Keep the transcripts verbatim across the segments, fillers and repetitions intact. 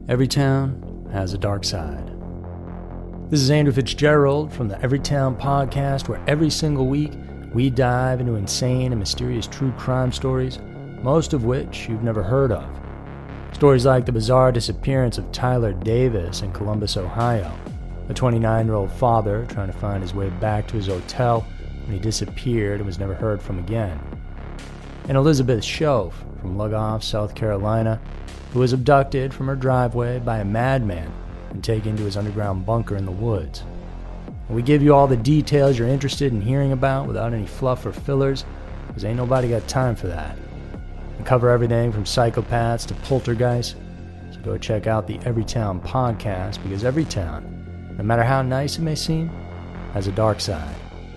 Every town has a dark side. This is Andrew Fitzgerald from the Everytown Podcast, where every single week we dive into insane and mysterious true crime stories, most of which you've never heard of. Stories like the bizarre disappearance of Tyler Davis in Columbus, Ohio, a twenty-nine-year-old father trying to find his way back to his hotel when he disappeared and was never heard from again. And Elizabeth Shoaf from Lugoff, South Carolina, who was abducted from her driveway by a madman and taken to his underground bunker in the woods. And we give you all the details you're interested in hearing about without any fluff or fillers, because ain't nobody got time for that. We cover everything from psychopaths to poltergeists, so go check out the Everytown Podcast, because every town, no matter how nice it may seem, has a dark side.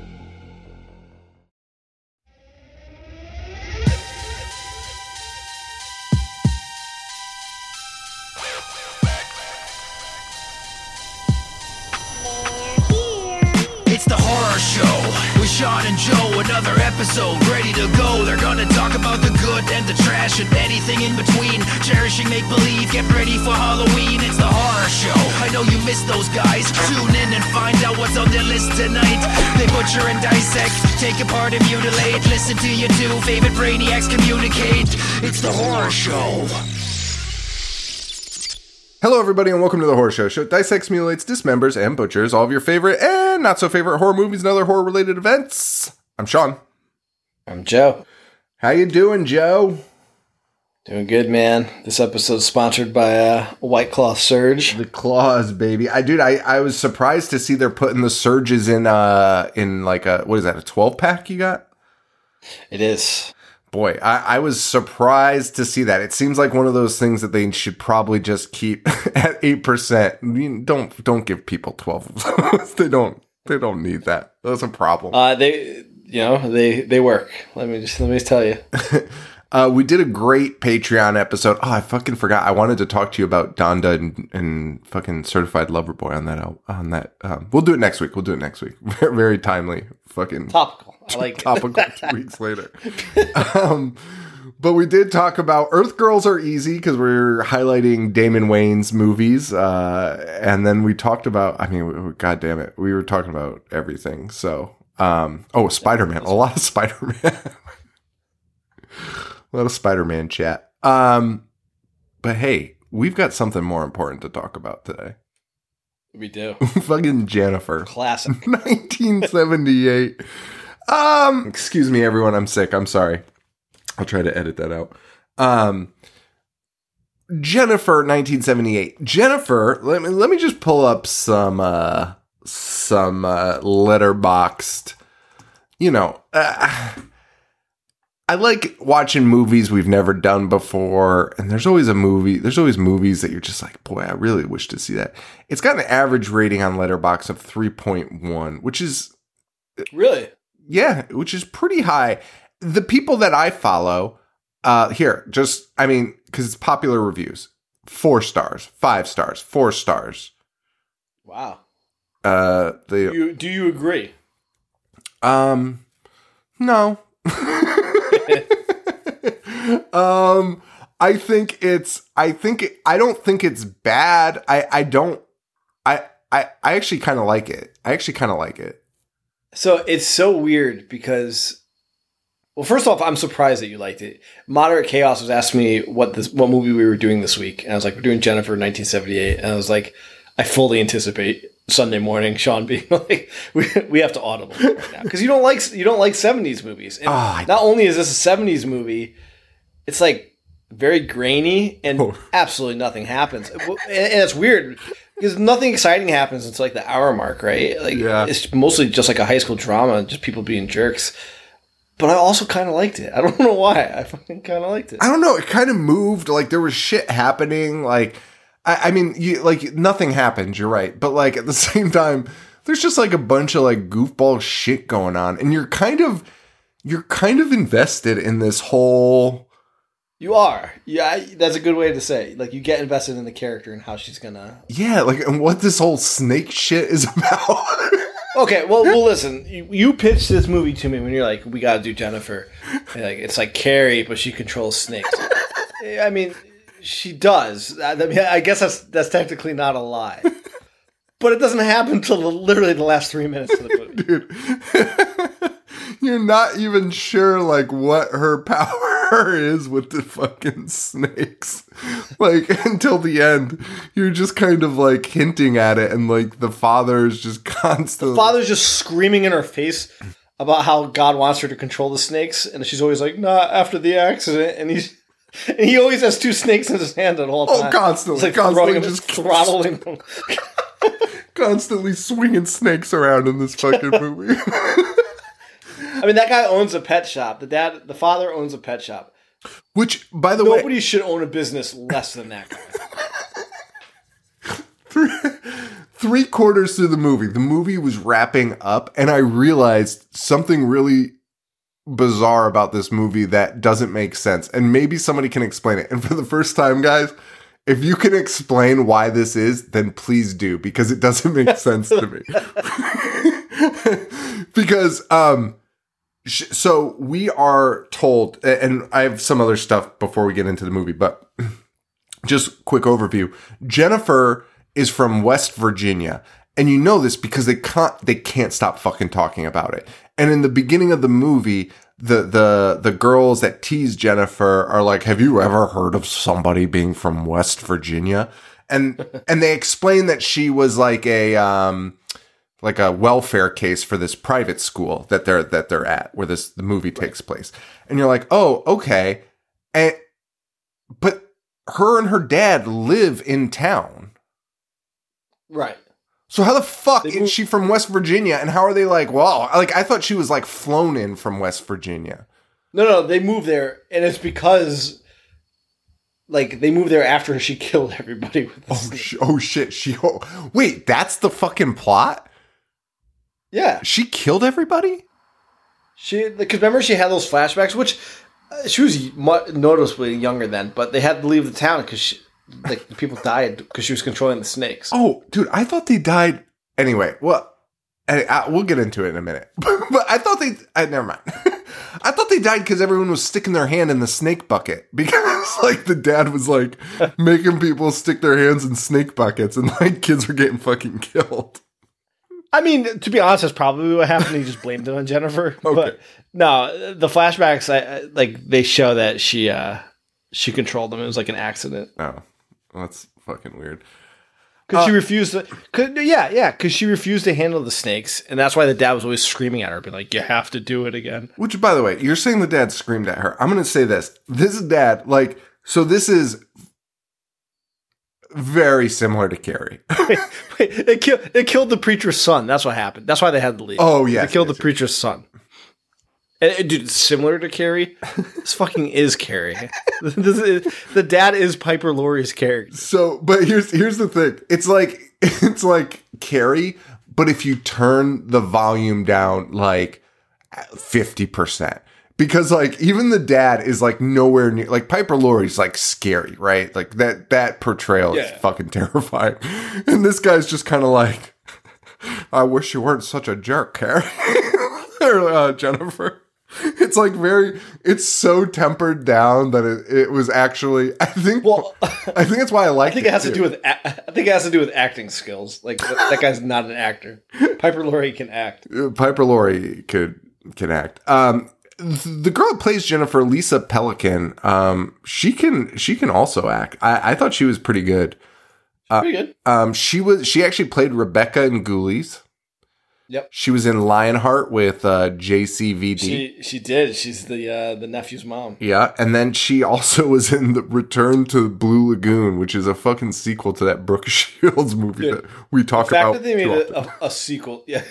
Sean and Joe, another episode ready to go. They're gonna talk about the good and the trash and anything in between. Cherishing make-believe, get ready for Halloween. It's the horror show. I know you missed those guys. Tune in and find out what's on their list tonight. They butcher and dissect, take apart and mutilate. Listen to your two favorite brainiacs communicate. It's the horror show. Hello, everybody, and welcome to The Horror Show. Show dissects, mutilates, dismembers, and butchers all of your favorite and not-so-favorite horror movies and other horror-related events. I'm Sean. I'm Joe. How you doing, Joe? Doing good, man. This episode's sponsored by uh, White Claw Surge. The claws, baby. I dude, I, I was surprised to see they're putting the surges in uh in like a what is that, a twelve pack you got? It is. Boy, I, I was surprised to see that. It seems like one of those things that they should probably just keep at eight percent. I mean, don't don't give people twelve of those. They don't they don't need that. That's a problem. Uh, they you know they they work. Let me just let me just tell you. uh, we did a great Patreon episode. Oh, I fucking forgot. I wanted to talk to you about Donda and, and fucking Certified Lover Boy on that. On that, um, we'll do it next week. We'll do it next week. Very, very timely. Fucking topical. I like topical. Two weeks later. Um, but we did talk about Earth Girls Are Easy because we're highlighting Damon Wayans movies, uh, and then we talked about. I mean, God damn it, we were talking about everything. So, um, oh, Spider-Man. A lot of Spider-Man. A lot of Spider-Man chat. Um, but hey, we've got something more important to talk about today. We do. Fucking Jennifer. Classic. nineteen seventy-eight. Um, excuse me, everyone. I'm sick. I'm sorry. I'll try to edit that out. Um, Jennifer, nineteen seventy-eight. Jennifer, let me, let me just pull up some, uh, some, uh, letterboxed, you know, uh, I like watching movies we've never done before, and there's always a movie, there's always movies that you're just like, boy, I really wish to see that. It's got an average rating on Letterboxd of three point one, which is... Really? Yeah, which is pretty high. The people that I follow, uh, here, just, I mean, because it's popular reviews, four stars, five stars, four stars. Wow. Uh, they, do, you, do you agree? Um, no. um, I think it's, I think, it, I don't think it's bad. I, I don't, I, I, I actually kind of like it. I actually kind of like it. So it's so weird because, well, first off, I'm surprised that you liked it. Moderate Chaos was asking me what this, what movie we were doing this week. And I was like, we're doing Jennifer nineteen seventy-eight. And I was like, I fully anticipate Sunday morning Sean being like, we we have to audible right now because you don't like you don't like seventies movies. And oh, not only is this a seventies movie, it's like very grainy and oh. absolutely nothing happens. And, and it's weird because nothing exciting happens until like the hour mark, right? Like yeah. It's mostly just like a high school drama, just people being jerks. But I also kind of liked it. I don't know why. I fucking kind of liked it. I don't know. It kind of moved. Like there was shit happening. Like. I mean, you, like, nothing happens, you're right. But, like, at the same time, there's just, like, a bunch of, like, goofball shit going on. And you're kind of, you're kind of invested in this whole... You are. Yeah, that's a good way to say. Like, you get invested in the character and how she's gonna... Yeah, like, and what this whole snake shit is about. Okay, well, well, listen. You, you pitched this movie to me when you're like, we gotta do Jennifer. And like, it's like Carrie, but she controls snakes. I mean... she does. I mean, I guess that's that's technically not a lie. But it doesn't happen until the, literally the last three minutes of the movie. Dude. You're not even sure, like, what her power is with the fucking snakes. Like, until the end. You're just kind of, like, hinting at it, and, like, the father is just constantly... The father's just screaming in her face about how God wants her to control the snakes, and she's always like, nah, after the accident, and he's... And he always has two snakes in his hand at all times. Oh, constantly. It's like constantly throwing just them, throttling them. Constantly swinging snakes around in this fucking movie. I mean, that guy owns a pet shop. The dad, the father owns a pet shop. Which, by the Nobody way... should own a business less than that guy. three, three quarters through the movie, the movie was wrapping up, and I realized something really bizarre about this movie that doesn't make sense. And maybe somebody can explain it. And for the first time, guys, if you can explain why this is, then please do, because it doesn't make sense to me. Because, um... So we are told, and I have some other stuff before we get into the movie, but just quick overview. Jennifer is from West Virginia, and you know this because they can't they can't stop fucking talking about it. And in the beginning of the movie, the the the girls that tease Jennifer are like, "Have you ever heard of somebody being from West Virginia?" And and they explain that she was like a um like a welfare case for this private school that they're that they're at, where this the movie takes place. And you're like, oh, okay. And but her and her dad live in town. Right. So how the fuck They is move- she from West Virginia? And how are they like, well, like I thought she was like flown in from West Virginia. No, no, they moved there, and it's because, like, they moved there after she killed everybody with the Oh, snake. sh- oh shit. She oh, wait, that's the fucking plot? Yeah. She killed everybody? She, because remember she had those flashbacks, which uh, she was mu- noticeably younger then, but they had to leave the town because like the people died because she was controlling the snakes. Oh, dude, I thought they died. Anyway, well, I, I, we'll get into it in a minute. But I thought they, I, never mind. I thought they died because everyone was sticking their hand in the snake bucket. Because, like, the dad was, like, making people stick their hands in snake buckets and, like, kids were getting fucking killed. I mean, to be honest, that's probably what happened. He just blamed it on Jennifer. Okay. But no, the flashbacks, I, I, like, they show that she uh, she controlled them. It was like an accident. Oh, well, that's fucking weird. Because Uh, she refused to, cause, yeah, yeah, because she refused to handle the snakes. And that's why the dad was always screaming at her, being like, you have to do it again. Which, by the way, you're saying the dad screamed at her. I'm going to say this. This dad, like, so this is very similar to Carrie. Wait, wait, it, kill, it killed the preacher's son. That's what happened. That's why they had to leave. Oh, yes, They killed yes, the preacher's son. And, and, dude, it's similar to Carrie. This fucking is Carrie. This is, the dad is Piper Laurie's character. So, but here's here's the thing. It's like it's like Carrie, but if you turn the volume down like fifty percent. Because like even the dad is like nowhere near, like Piper Laurie's like scary, right? Like that that portrayal Yeah. is fucking terrifying. And this guy's just kind of like, I wish you weren't such a jerk, Carrie. or uh, Jennifer. It's like very, it's so tempered down that it, it was actually, I think, Well, I think that's why I like I think it has to do with a- I think it has to do with acting skills. Like that, that guy's not an actor. Piper Laurie can act. Piper Laurie could can act. Um, th- the girl that plays Jennifer, Lisa Pelican, um, she can she can also act. I, I thought she was pretty good. Pretty good. Um, she was she actually played Rebecca in Ghoulies. Yep. She was in Lionheart with uh, J C V D. She she did. She's the uh, the nephew's mom. Yeah, and then she also was in the Return to Blue Lagoon, which is a fucking sequel to that Brooke Shields movie Dude, that we talk The fact about. that they made too a, often. a, a sequel, yeah.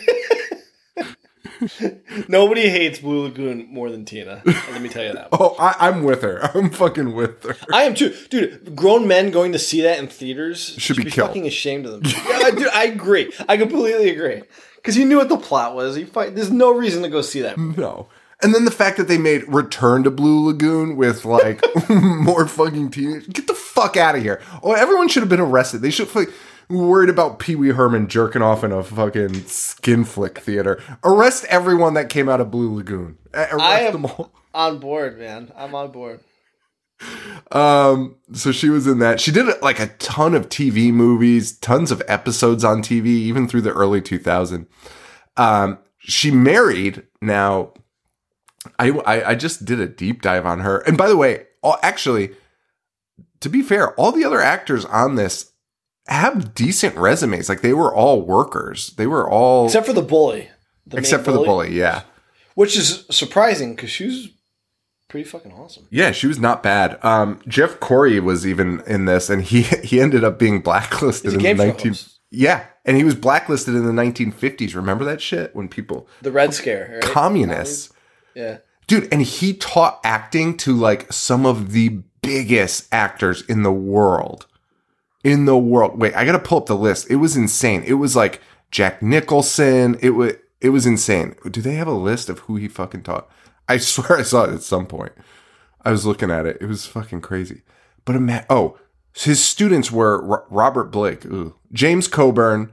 Nobody hates Blue Lagoon more than Tina. Let me tell you that. Oh, I, I'm with her. I'm fucking with her. I am too, dude. Grown men going to see that in theaters Should be killed. fucking ashamed of them. Yeah, dude, I agree. I completely agree. Because you knew what the plot was. You fight. There's no reason to go see that movie. No. And then the fact that they made Return to Blue Lagoon with like more fucking teenagers. Get the fuck out of here. Oh, everyone should have been arrested. They should have like, worried about Pee Wee Herman jerking off in a fucking skin flick theater. Arrest everyone that came out of Blue Lagoon. Arrest I am them all. on board, man. I'm on board. Um, so she was in that. She did like a ton of T V movies, tons of episodes on T V, even through the early two thousands. Um, she married now. I, I I just did a deep dive on her. And by the way, all, actually, to be fair, all the other actors on this have decent resumes. Like they were all workers. They were all except for the bully. The except for bully, the bully, yeah. Which is surprising because she was pretty fucking awesome. Yeah, she was not bad. Um, Jeff Corey was even in this, and he he ended up being blacklisted in the nineteen. Yeah, and he was blacklisted in the nineteen fifties. Remember that shit when people the Red Scare, right? Communists. Yeah, dude, and he taught acting to like some of the biggest actors in the world. In the world. Wait, I gotta pull up the list. It was insane. It was like Jack Nicholson. It was it was insane. Do they have a list of who he fucking taught? I swear I saw it at some point. I was looking at it. It was fucking crazy. But ima- oh, his students were R- Robert Blake, ooh, James Coburn,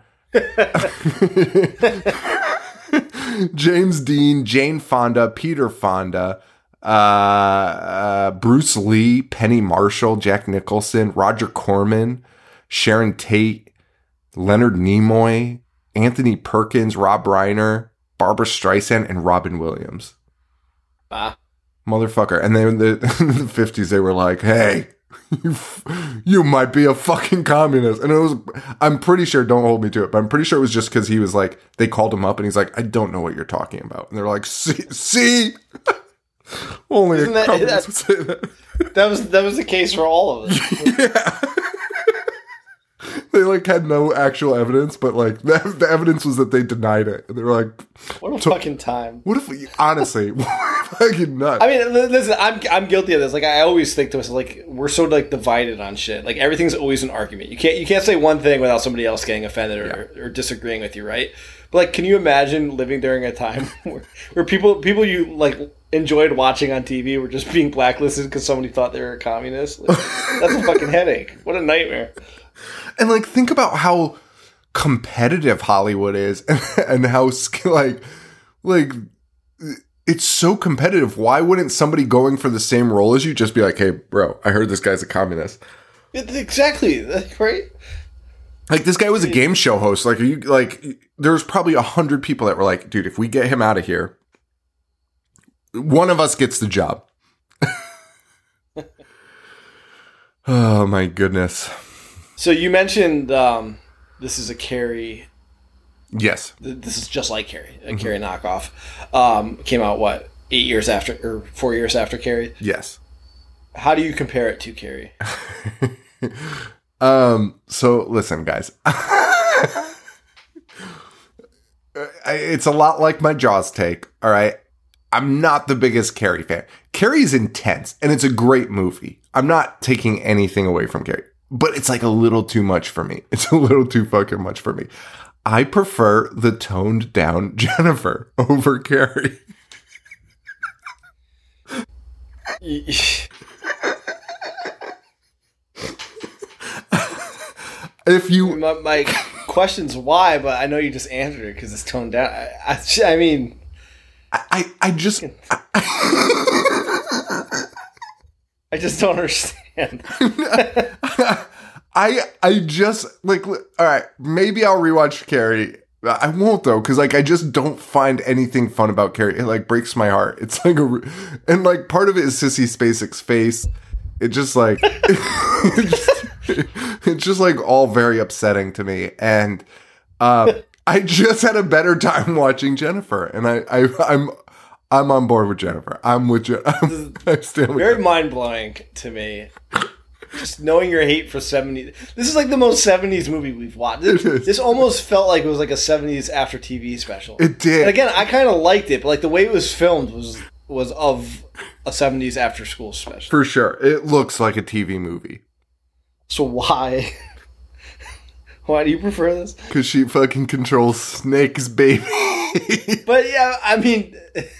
James Dean, Jane Fonda, Peter Fonda, uh, uh, Bruce Lee, Penny Marshall, Jack Nicholson, Roger Corman, Sharon Tate, Leonard Nimoy, Anthony Perkins, Rob Reiner, Barbara Streisand, and Robin Williams. Ah. Motherfucker. And then in the, in the fifties, they were like, hey, you, f- you might be a fucking communist. And it was, I'm pretty sure, don't hold me to it, but I'm pretty sure it was just because he was like, they called him up and he's like, I don't know what you're talking about. And they're like, see? see? Only Isn't a that, communist that, would say that. That was, that was the case for all of us. Yeah. They like had no actual evidence, but like the, the evidence was that they denied it. And they were like, "What a fucking time!" What if we, honestly, fucking nuts? I mean, listen, I'm I'm guilty of this. Like, I always think to myself, like, we're so like divided on shit. Like, everything's always an argument. You can't you can't say one thing without somebody else getting offended or, yeah. or disagreeing with you, right? But like, can you imagine living during a time where, where people people you like enjoyed watching on T V were just being blacklisted because somebody thought they were a communist? Like, that's a fucking headache. What a nightmare. And like, think about how competitive Hollywood is, and, and how like, like it's so competitive. Why wouldn't somebody going for the same role as you just be like, "Hey, bro, I heard this guy's a communist." Exactly, right? Like this guy was a game show host. Like, are you like? There's probably a hundred people that were like, "Dude, if we get him out of here, one of us gets the job." Oh my goodness. So you mentioned um, this is a Carrie. Yes. This is just like Carrie, a mm-hmm. Carrie knockoff. Um, came out, what, eight years after, or four years after Carrie? Yes. How do you compare it to Carrie? um. So, listen, guys. It's a lot like my Jaws take, all right? I'm not the biggest Carrie fan. Carrie's intense, and it's a great movie. I'm not taking anything away from Carrie. But it's like a little too much for me. It's a little too fucking much for me. I prefer the toned down Jennifer over Carrie. If you, my, my question's why, but I know you just answered it because it's toned down. I, I, I mean, I, I, I just, I, I just don't understand. I I just like all right, maybe I'll rewatch Carrie. I won't though, because like I just don't find anything fun about Carrie. It like breaks my heart. It's like a and like part of it is Sissy Spacek's face. It just like it just, it's just like all very upsetting to me. And uh, I just had a better time watching Jennifer, and I, I I'm I'm on board with Jennifer. I'm with you. I stand with very mind blowing to me. Just knowing your hate for seventies. This is like the most seventies movie we've watched. This, this almost felt like it was like a seventies after T V special. It did. And again, I kind of liked it, but like the way it was filmed was was of a seventies after school special. For sure. It looks like a T V movie. So why? Why do you prefer this? Because she fucking controls snakes, baby. But yeah, I mean...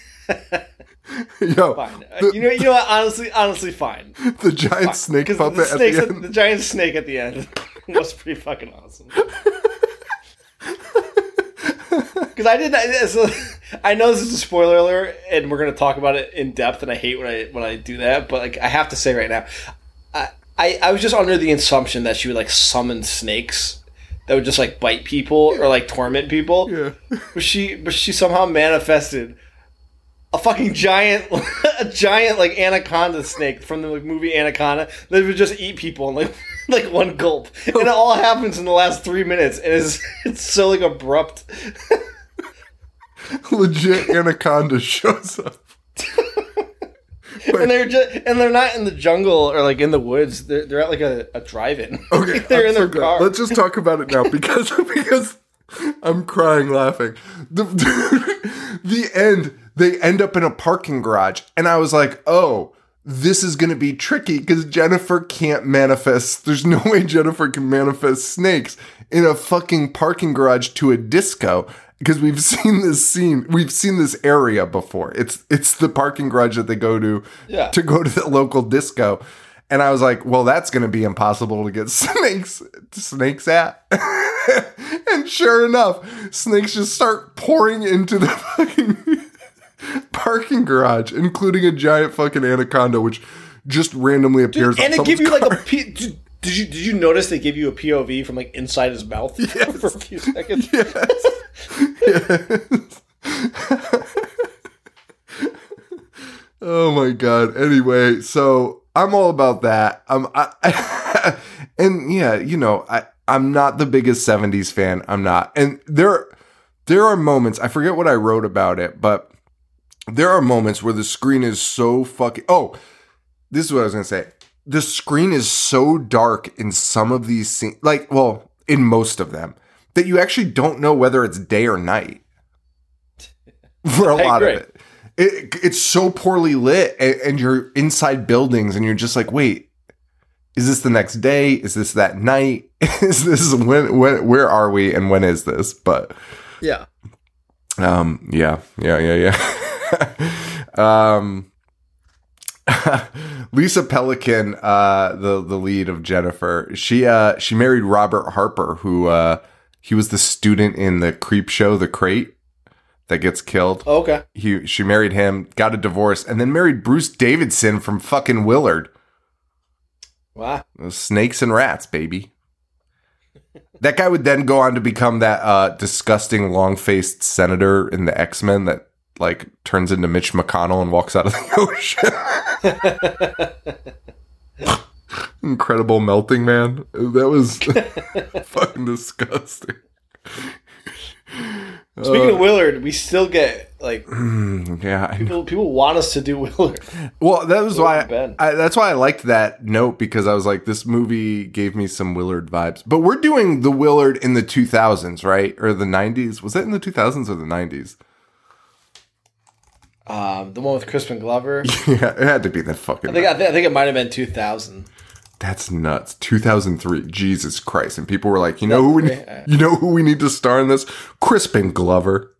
Yo, fine. The, you know, you know what? Honestly, honestly, fine. The giant fine. snake puppet the at the end. At, the giant snake at the end was pretty fucking awesome. Because I did that. So I know this is a spoiler alert, and we're going to talk about it in depth, and I hate when I when I do that, but like I have to say right now, I, I I was just under the assumption that she would like summon snakes that would just like bite people or like torment people. Yeah. But she but she somehow manifested a fucking giant a giant like anaconda snake from the like, movie Anaconda that would just eat people in like like one gulp. And it all happens in the last three minutes, and it's it's so like abrupt. Legit anaconda shows up. And they're just and they're not in the jungle or like in the woods. They're they're at like a, a drive-in. Okay, they're I'm in their so glad. car. Let's just talk about it now because because I'm crying laughing. The the end, they end up in a parking garage, and I was like, oh, this is going to be tricky because Jennifer can't manifest. There's no way Jennifer can manifest snakes in a fucking parking garage to a disco. Because we've seen this scene, we've seen this area before. It's it's the parking garage that they go to Yeah. to go to the local disco, and I was like, well, that's going to be impossible to get snakes snakes at. And sure enough, snakes just start pouring into the fucking parking garage, including a giant fucking anaconda, which just randomly appears. And on they give you someone's like car. a P- did, did you did you notice they give you a P O V from like inside his mouth Yes. for a few seconds? Yes. Yes. Oh my god. Anyway, so I'm all about that. Um, I, I and yeah, you know, I I'm not the biggest seventies fan. I'm not, and there there are moments. I forget what I wrote about it, but there are moments where the screen is so fucking. Oh, this is what I was gonna say. The screen is so dark in some of these scenes, like, well, in most of them, that you actually don't know whether it's day or night for a I lot agree. of it. it. It's so poorly lit, and, and you're inside buildings, and you're just like, wait, is this the next day? Is this that night? Is this when? When? Where are we? And when is this? But Yeah. um, yeah, yeah, yeah, yeah. um. Lisa Pelican, uh, the the lead of Jennifer, she uh she married Robert Harper, who uh he was the student in the creep show The Crate that gets killed. Oh, okay. He she married him, got a divorce, and then married Bruce Davidson from fucking Willard. Wow. Snakes and rats, baby. That guy would then go on to become that uh disgusting long-faced senator in the X-Men that like turns into Mitch McConnell and walks out of the ocean. Incredible melting man. That was fucking disgusting. Speaking Uh, of Willard, we still get like yeah. I know. people. People want us to do Willard. Well, that was why Ben. I, that's why I liked that note, because I was like, this movie gave me some Willard vibes. But we're doing the Willard in the two thousands, right? Or the nineties? Was that in the two thousands or the nineties? Um, the one with Crispin Glover. Yeah, it had to be that fucking. I think I, th- I think it might have been two thousand. That's nuts. two thousand three. Jesus Christ. And people were like, you know who we Yeah. you know who we need to star in this? Crispin Glover.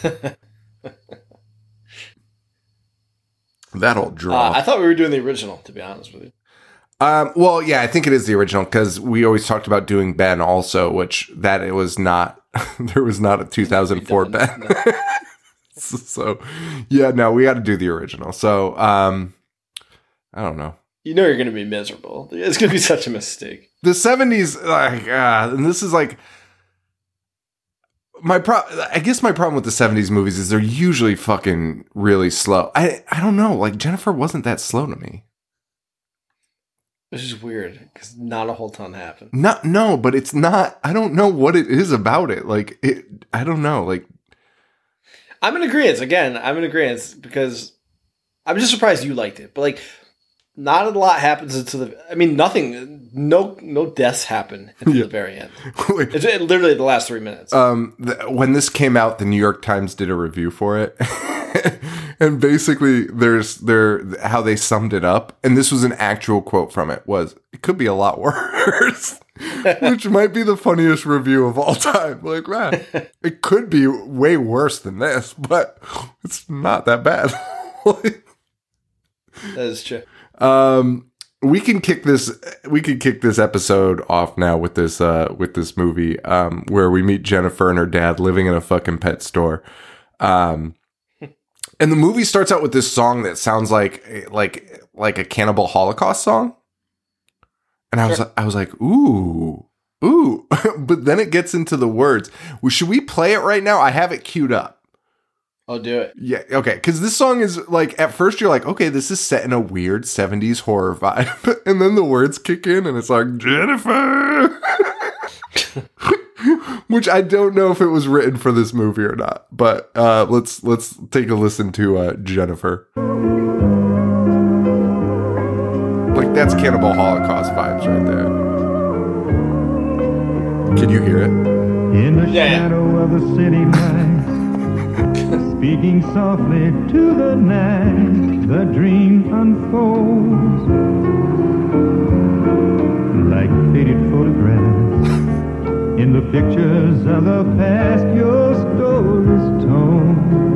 That'll draw. Uh, I thought we were doing the original, to be honest with you. Um, well, yeah, I think it is the original, because we always talked about doing Ben also, which that it was not. There was not a two thousand four Ben. No. So, yeah, no, we got to do the original. So, um, I don't know. You know you're going to be miserable. It's going to be such a mistake. The seventies, like, uh, and this is like my pro. I guess my problem with the seventies movies is they're usually fucking really slow. I I don't know. Like Jennifer wasn't that slow to me. Which is weird because not a whole ton happened. Not no, but it's not. I don't know what it is about it. Like it. I don't know. Like I'm in agreement. Again, I'm in agreement because I'm just surprised you liked it. But like, not a lot happens until the. I mean, nothing. No, no deaths happen until Yeah. the very end. wait, It's literally the last three minutes. um, the, when this came out, the New York Times did a review for it. And basically, there's there how they summed it up, and this was an actual quote from it. Was it could be a lot worse, which might be the funniest review of all time. Like, man, it could be way worse than this, but it's not that bad. that is true. um, we can kick this. We can kick this episode off now with this. Uh, with this movie, um, where we meet Jennifer and her dad living in a fucking pet store. Um. And the movie starts out with this song that sounds like like like a Cannibal Holocaust song. And I was Sure. I was like, ooh, ooh. But then it gets into the words. Well, should we play it right now? I have it queued up. I'll do it. Yeah, okay. Because this song is like, at first you're like, okay, this is set in a weird seventies horror vibe. And then the words kick in and it's like, Jennifer. Which I don't know if it was written for this movie or not. But uh, let's let's take a listen to uh, Jennifer. Like, that's Cannibal Holocaust vibes right there. Can you hear it? In the Yeah, yeah. shadow of the city lights, speaking softly to the night, the dream unfolds like faded photographs. In the pictures of the past, your story's told.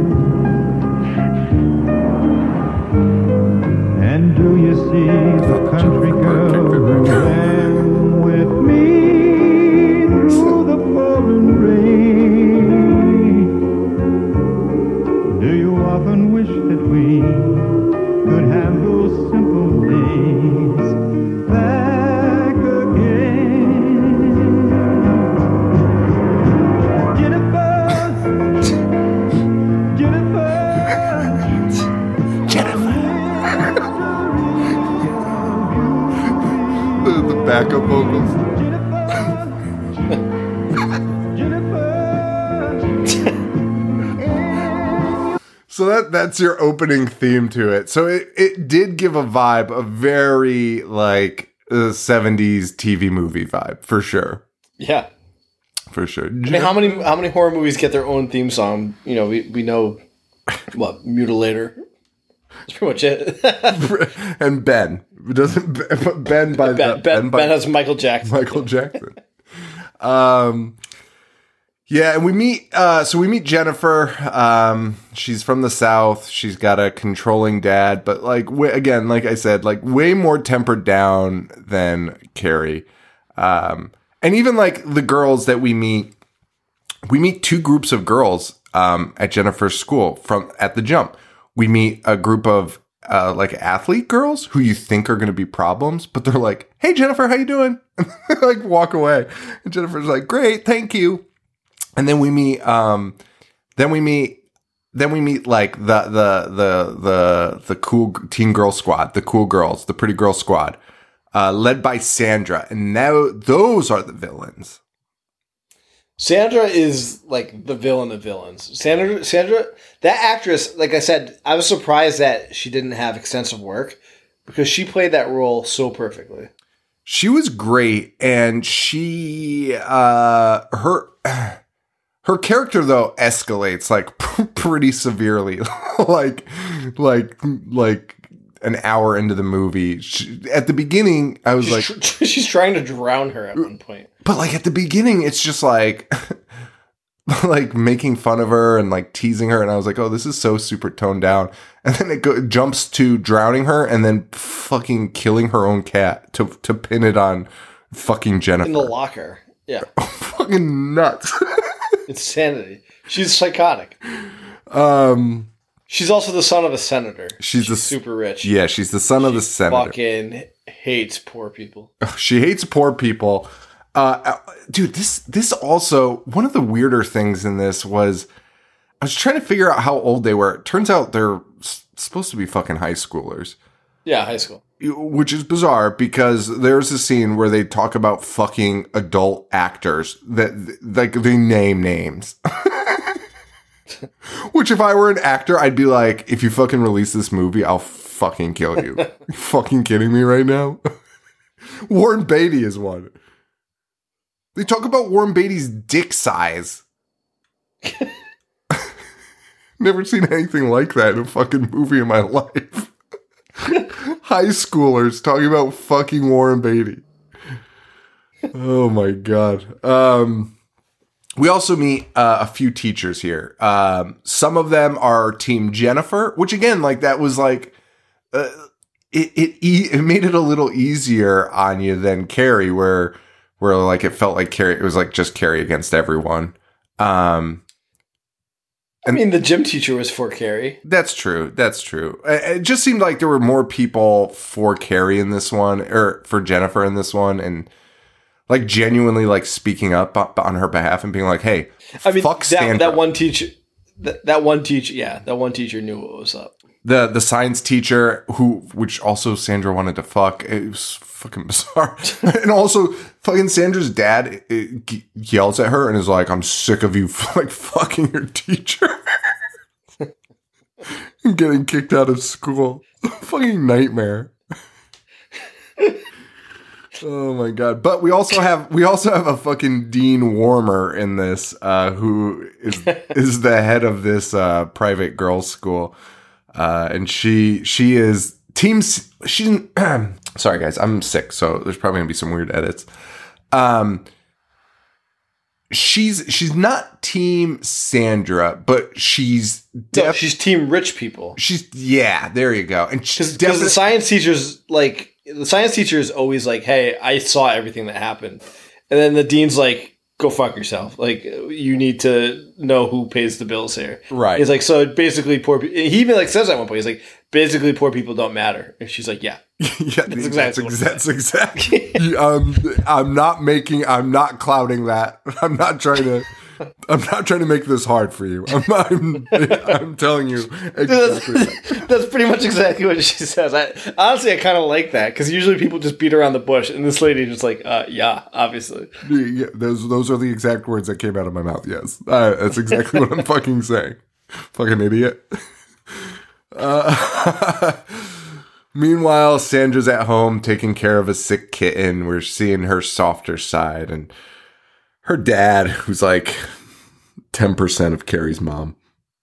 And do you see the country girl who ran with me through the pouring rain? Do you often wish that we could have those simple days back again? Jennifer, Jennifer. The, the backup vocals. So that that's your opening theme to it. So it, it did give a vibe, a very like uh, seventies T V movie vibe, for sure. Yeah. For sure. I mean, how many how many horror movies get their own theme song? You know, we, we know what Mutilator. That's pretty much it. And Ben. Doesn't Ben by Ben, ben, by ben has Michael Jackson. Michael Jackson. Um Yeah, and we meet, uh, so we meet Jennifer. Um, she's from the South. She's got a controlling dad, but like, way, again, like I said, like way more tempered down than Carrie. Um, and even like the girls that we meet, we meet two groups of girls, um, at Jennifer's school from at the jump. We meet a group of, uh, like athlete girls who you think are going to be problems, but they're like, "Hey, Jennifer, how you doing?" And they like walk away. And Jennifer's like, "Great, thank you." And then we meet, um, then we meet, then we meet like the, the, the, the, the cool teen girl squad, the cool girls, the pretty girl squad, uh, led by Sandra. And now those are the villains. Sandra is like the villain of villains. Sandra, Sandra, that actress, like I said, I was surprised that she didn't have extensive work because she played that role so perfectly. She was great. And she, uh, her, Her character, though, escalates like pretty severely, like, like, like an hour into the movie. She, at the beginning, I was she's like, tr- she's trying to drown her at one point. But like at the beginning, it's just like, like making fun of her and like teasing her, and I was like, oh, this is so super toned down. And then it go, jumps to drowning her, and then fucking killing her own cat to to pin it on fucking Jennifer In the locker. Yeah. Fucking nuts. Insanity. She's psychotic. Um, she's also the son of a senator. She's, she's a, super rich. Yeah, she's the son she of the senator. Fucking hates poor people. She hates poor people. Uh, dude, this this also, one of the weirder things in this was, I was trying to figure out how old they were. It turns out they're s- supposed to be fucking high schoolers. Yeah, high school. Which is bizarre because there's a scene where they talk about fucking adult actors that, like, they name names. Which, if I were an actor, I'd be like, if you fucking release this movie, I'll fucking kill you. You fucking kidding me right now? Warren Beatty is one. They talk about Warren Beatty's dick size. Never seen anything like that in a fucking movie in my life. High schoolers talking about fucking Warren Beatty. Oh my god. Um, we also meet uh, a few teachers here. Um, some of them are Team Jennifer, which again, like that was like, uh, it it e- it made it a little easier on you than Carrie, where where like it felt like Carrie, it was like just Carrie against everyone. Um, I mean, the gym teacher was for Carrie. That's true. That's true. It just seemed like there were more people for Carrie in this one, or for Jennifer in this one, and like genuinely like speaking up on her behalf and being like, "Hey, I mean, fuck that, Sandra." that one teacher, that, that one teacher, yeah, that one teacher knew what was up. The the science teacher who, which also Sandra wanted to fuck. It was fucking bizarre. And also, fucking Sandra's dad it, g- yells at her and is like, "I'm sick of you like fucking your teacher." And getting kicked out of school. Fucking nightmare. Oh my god. But we also have we also have a fucking Dean Warmer in this, uh, who is is the head of this uh, private girls' school. Uh, and she she is teams she's sorry guys, I'm sick, so there's probably gonna be some weird edits. Um She's she's not team Sandra, but she's def- No, she's team rich people. she's yeah, there you go. And she's Because definitely the science teacher's like, the science teacher is always like, hey, I saw everything that happened. And then the dean's like, go fuck yourself. Like, you need to know who pays the bills here. Right. He's like, so basically poor people, he even like says at one point, he's like, basically poor people don't matter. And she's like, yeah. yeah, That's that's exactly what exactly, that's exactly. um, I'm not making, I'm not clouding that. I'm not trying to, I'm not trying to make this hard for you. I'm, I'm, I'm telling you exactly that. That's, that's pretty much exactly what she says. I, honestly, I kind of like that because usually people just beat around the bush, and this lady just like, uh, yeah, obviously. Yeah, those those are the exact words that came out of my mouth. Yes, uh, that's exactly what I'm fucking saying. Fucking idiot. Uh, meanwhile, Sandra's at home taking care of a sick kitten. We're seeing her softer side, and her dad, who's like ten percent of Carrie's mom.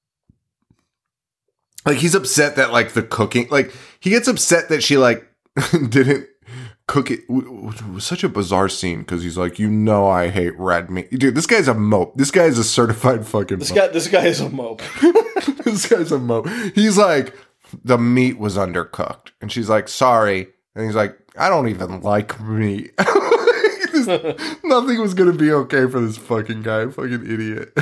Like, he's upset that, like, the cooking, like, he gets upset that she, like, didn't cook it. It was such a bizarre scene because he's like, you know, I hate red meat. Dude, this guy's a mope. This guy's a certified fucking This mope. guy, this guy is a mope. This guy's a mope. He's like, the meat was undercooked. And she's like, sorry. And he's like, I don't even like meat. Nothing was going to be okay for this fucking guy. Fucking idiot.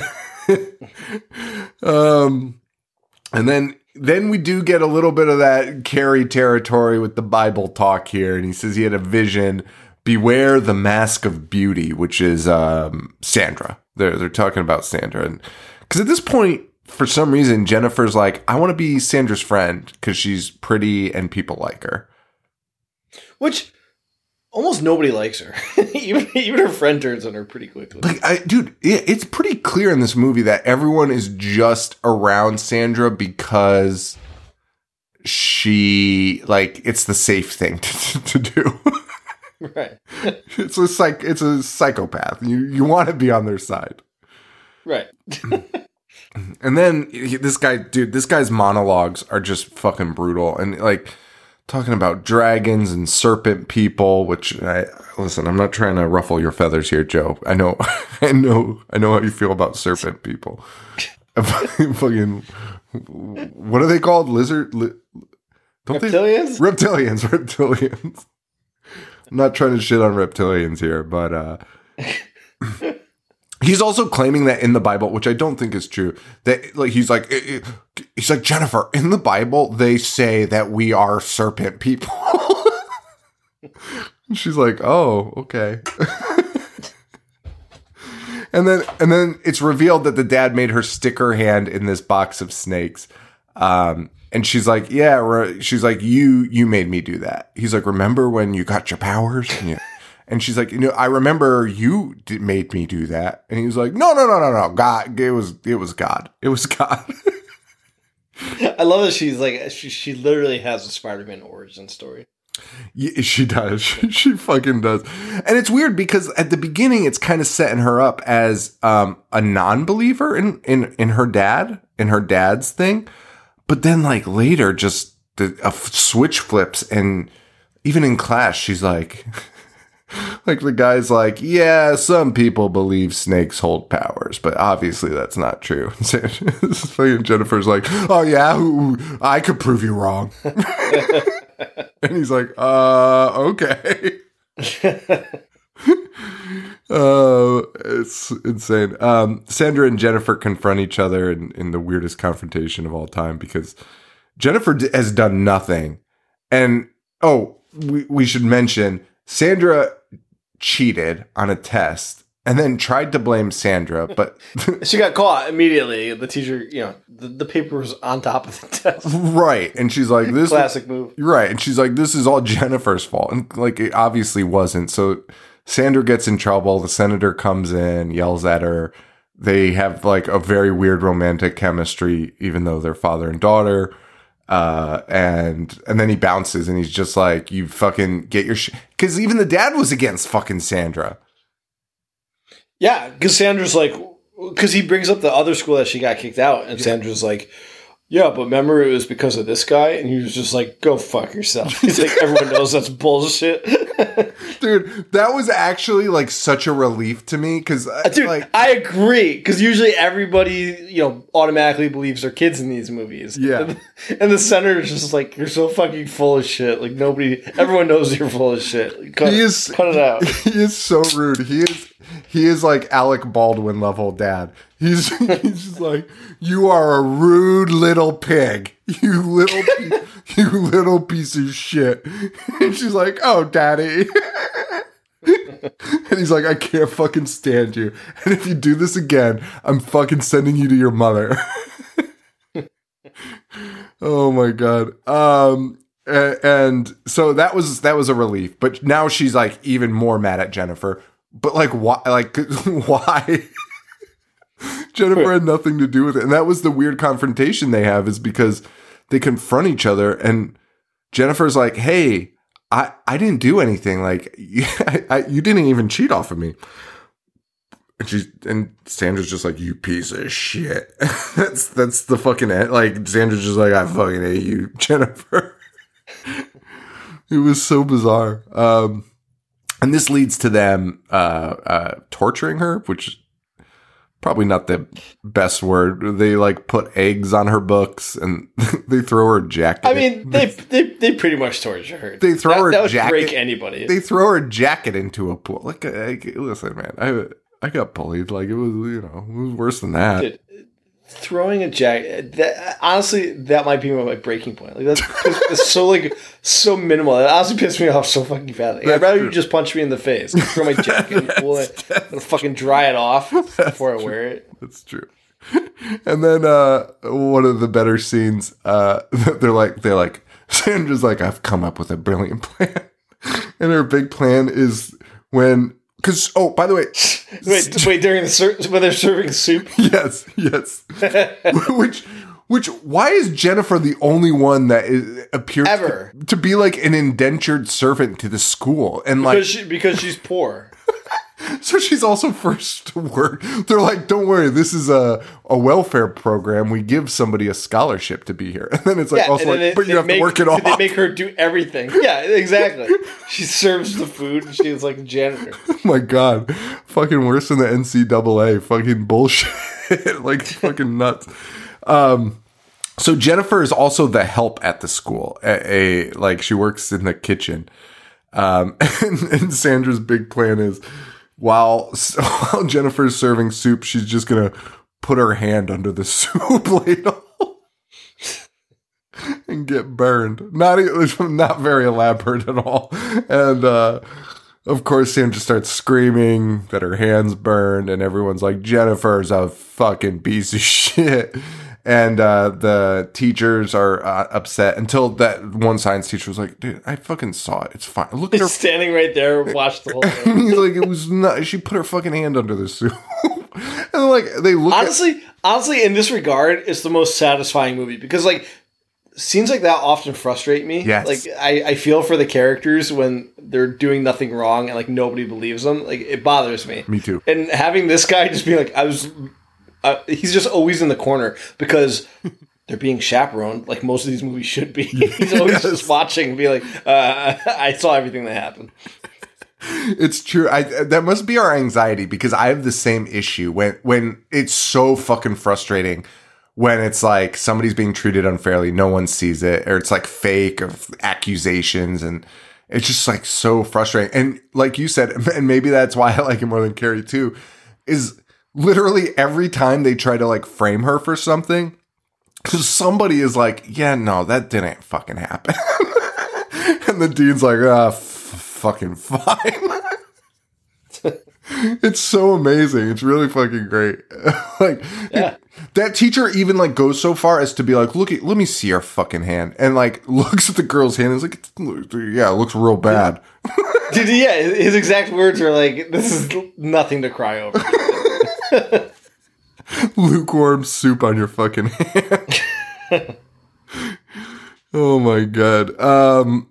um, and then, then we do get a little bit of that Carrie territory with the Bible talk here. And he says he had a vision. Beware the mask of beauty, which is um, Sandra. They're, they're talking about Sandra. And because at this point, for some reason, Jennifer's like, I want to be Sandra's friend because she's pretty and people like her. Which almost nobody likes her. even even her friend turns on her pretty quickly. Like, I, dude, it, it's pretty clear in this movie that everyone is just around Sandra because she, like, it's the safe thing to, to do. Right. It's a psych. It's a psychopath. You you want to be on their side. Right. And then this guy, dude, this guy's monologues are just fucking brutal. And like talking about dragons and serpent people, which I listen, I'm not trying to ruffle your feathers here, Joe. I know, I know, I know how you feel about serpent people. Fucking, what are they called? Lizard? Li- don't Reptilians? They? Reptilians, reptilians. I'm not trying to shit on reptilians here, but uh he's also claiming that in the Bible, which I don't think is true, that like he's like it, it, he's like, Jennifer, in the Bible they say that we are serpent people. She's like, oh, okay. and then and then it's revealed that the dad made her stick her hand in this box of snakes. Um And she's like, yeah, re-. she's like, you, you made me do that. He's like, remember when you got your powers? And, you, and she's like, you know, I remember you did, made me do that. And he was like, no, no, no, no, no. God, it was, it was God. It was God. I love that she's like, she, she literally has a Spider-Man origin story. Yeah, she does. She, she fucking does. And it's weird because at the beginning, it's kind of setting her up as um, a non-believer in, in, in her dad, in her dad's thing. But then, like, later, just the a f- switch flips, and even in class, she's like, like, the guy's like, yeah, some people believe snakes hold powers, but obviously that's not true. And Jennifer's like, oh, yeah, who, I could prove you wrong. And he's like, uh, okay. Uh, It's insane. Um, Sandra and Jennifer confront each other in, in the weirdest confrontation of all time because Jennifer d- has done nothing. And, oh, we, we should mention Sandra cheated on a test and then tried to blame Sandra, but she got caught immediately. The teacher, you know, the, the paper was on top of the test. Right. And she's like, this classic move. Right. And she's like, this is all Jennifer's fault. And like, it obviously wasn't. So Sandra gets in trouble. The senator comes in, yells at her. They have like a very weird romantic chemistry, even though they're father and daughter. Uh, and, and then he bounces and he's just like, you fucking get your shit. Cause even the dad was against fucking Sandra. Yeah. Cause Sandra's like, cause he brings up the other school that she got kicked out. And Sandra's like, yeah, but remember it was because of this guy? And he was just like, go fuck yourself. He's like, everyone knows that's bullshit. Dude, that was actually like such a relief to me because, dude, like, I agree because usually everybody, you know, automatically believes their kids in these movies. Yeah, and, and the senator's just like, you're so fucking full of shit. Like nobody, everyone knows you're full of shit. Cut, he is, cut it out. He is so rude. He is, he is like Alec Baldwin level dad. He's, he's just like, you are a rude little pig. You little, you little piece of shit. And she's like, oh, daddy. And he's like, I can't fucking stand you. And if you do this again, I'm fucking sending you to your mother. Oh my God. Um, and, and so that was, that was a relief, but now she's like even more mad at Jennifer, but like, why, like, why? Jennifer had nothing to do with it. And that was the weird confrontation they have is because they confront each other and Jennifer's like, hey, I, I didn't do anything. Like, I, I, you didn't even cheat off of me. And she's, and Sandra's just like, you piece of shit. that's, that's the fucking end. Like, Sandra's just like, I fucking hate you, Jennifer. It was so bizarre. Um, and this leads to them, uh, uh, torturing her, which probably not the best word. They like put eggs on her books and they throw her a jacket. I mean, they they they pretty much torture her. They throw that, her that would jacket. break anybody. They throw her jacket into a pool. Like, like listen, man, I I got bullied. Like it was, you know, it was worse than that. Dude, throwing a jacket. That honestly, that might be my breaking point. Like that's it's so like so minimal. It honestly pissed me off so fucking badly. Like, I'd rather you just punch me in the face, throw my jacket in the pool, and fucking dry it off before I wear it. That's true. And then uh, one of the better scenes, uh, they're like, they're like, Sandra's like, I've come up with a brilliant plan, and her big plan is when. Because, oh, by the way. wait, wait, during the ser- when they're serving soup? Yes, yes. which, which, why is Jennifer the only one that is, appears Ever. To, to be like an indentured servant to the school? And like, because, she, because she's poor. So she's also first to work. They're like, don't worry, this is a, a welfare program. We give somebody a scholarship to be here. And then it's like, yeah, also like, it, but you have make, to work it off. They make her do everything. Yeah, exactly. She serves the food and she's like a janitor. Oh my God. Fucking worse than the N C double A. Fucking bullshit. Like, fucking nuts. Um, so Jennifer is also the help at the school. A, a like, she works in the kitchen. Um, and, and Sandra's big plan is, While, while Jennifer's serving soup, she's just going to put her hand under the soup ladle and get burned. Not, not very elaborate at all. And, uh, of course, Sandra starts screaming that her hand's burned, and everyone's like, Jennifer's a fucking piece of shit. And uh, the teachers are uh, upset until that one science teacher was like, dude, I fucking saw it. It's fine. Look at her. Standing right there, watch the whole thing. He's like, it was not, she put her fucking hand under the soup. And like, they look honestly, at, honestly, in this regard, it's the most satisfying movie because like, scenes like that often frustrate me. Yes. Like, I, I feel for the characters when they're doing nothing wrong and like nobody believes them. Like, it bothers me. Me too. And having this guy just be like, I was... Uh, he's just always in the corner because they're being chaperoned like most of these movies should be. He's always yes. just watching and be like, uh, I saw everything that happened. It's true. I, that must be our anxiety because I have the same issue when, when it's so fucking frustrating when it's like somebody's being treated unfairly. No one sees it, or it's like fake or accusations. And it's just like so frustrating. And like you said, and maybe that's why I like it more than Carrie too, is literally every time they try to like frame her for something, somebody is like, yeah, no, that didn't fucking happen. And the dean's like, ah, f- fucking fine. It's so amazing. It's really fucking great. Like Yeah. that teacher even like goes so far as to be like, look at, let me see your fucking hand, and like looks at the girl's hand and is like, yeah, it looks real bad. Dude, yeah, his exact words are like, this is nothing to cry over. Lukewarm soup on your fucking hand. Oh my god. Um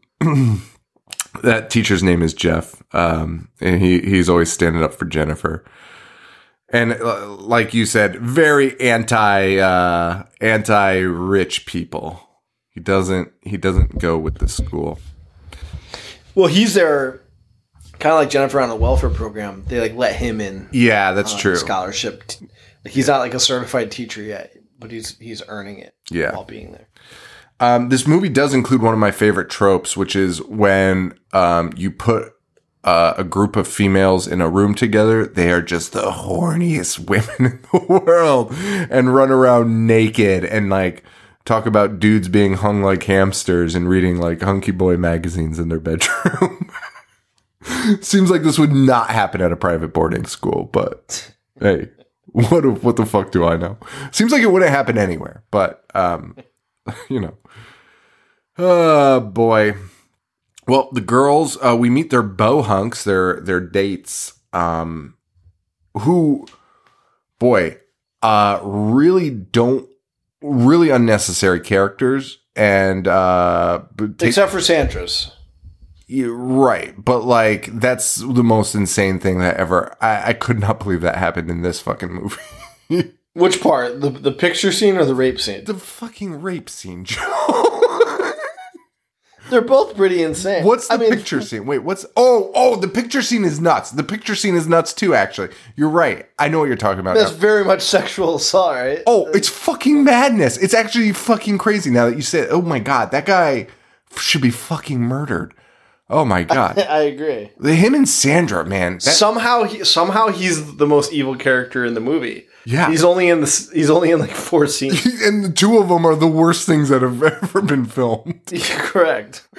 that teacher's name is Jeff. Um and he he's always standing up for Jennifer. And uh, like you said, very anti uh anti-rich people. He doesn't he doesn't go with the school. Well, he's there kind of like Jennifer on a welfare program. They like let him in. Yeah, that's on a true. Scholarship. He's not like a certified teacher yet, but he's he's earning it Yeah. while being there. Um, this movie does include one of my favorite tropes, which is when um, you put uh, a group of females in a room together. They are just the horniest women in the world and run around naked and like talk about dudes being hung like hamsters and reading like hunky boy magazines in their bedroom. Seems like this would not happen at a private boarding school, but hey, what what the fuck do I know? Seems like it wouldn't happen anywhere, but um, you know. Oh boy. Well, the girls, uh, we meet their bow hunks, their their dates, um, who, boy, uh, really don't, really unnecessary characters, and uh, but take, Except for Sandra's. you're right, but like that's the most insane thing that ever. I, I could not believe that happened in this fucking movie. Which part? The the picture scene or the rape scene? The fucking rape scene, Joe. They're both pretty insane. What's the I mean, picture scene? Wait, what's... Oh, oh, the picture scene is nuts. The picture scene is nuts too, actually. You're right. I know what you're talking about That's now. very much sexual assault, right? Oh, it's fucking madness. It's actually fucking crazy now that you said, oh my God, that guy should be fucking murdered. Oh my God. I agree. The him and Sandra, man. That, somehow, he, somehow he's the most evil character in the movie. Yeah. he's only in this. He's only in like four scenes. and the two of them are the worst things that have ever been filmed. Correct.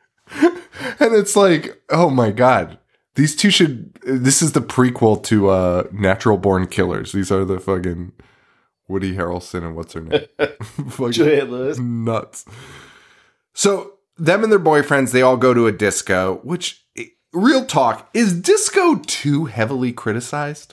And it's like, oh my God. These two should... This is the prequel to uh, Natural Born Killers. These are the fucking Woody Harrelson and what's her name? Fucking Juliette Lewis. nuts. So them and their boyfriends, they all go to a disco, which, real talk, is disco too heavily criticized?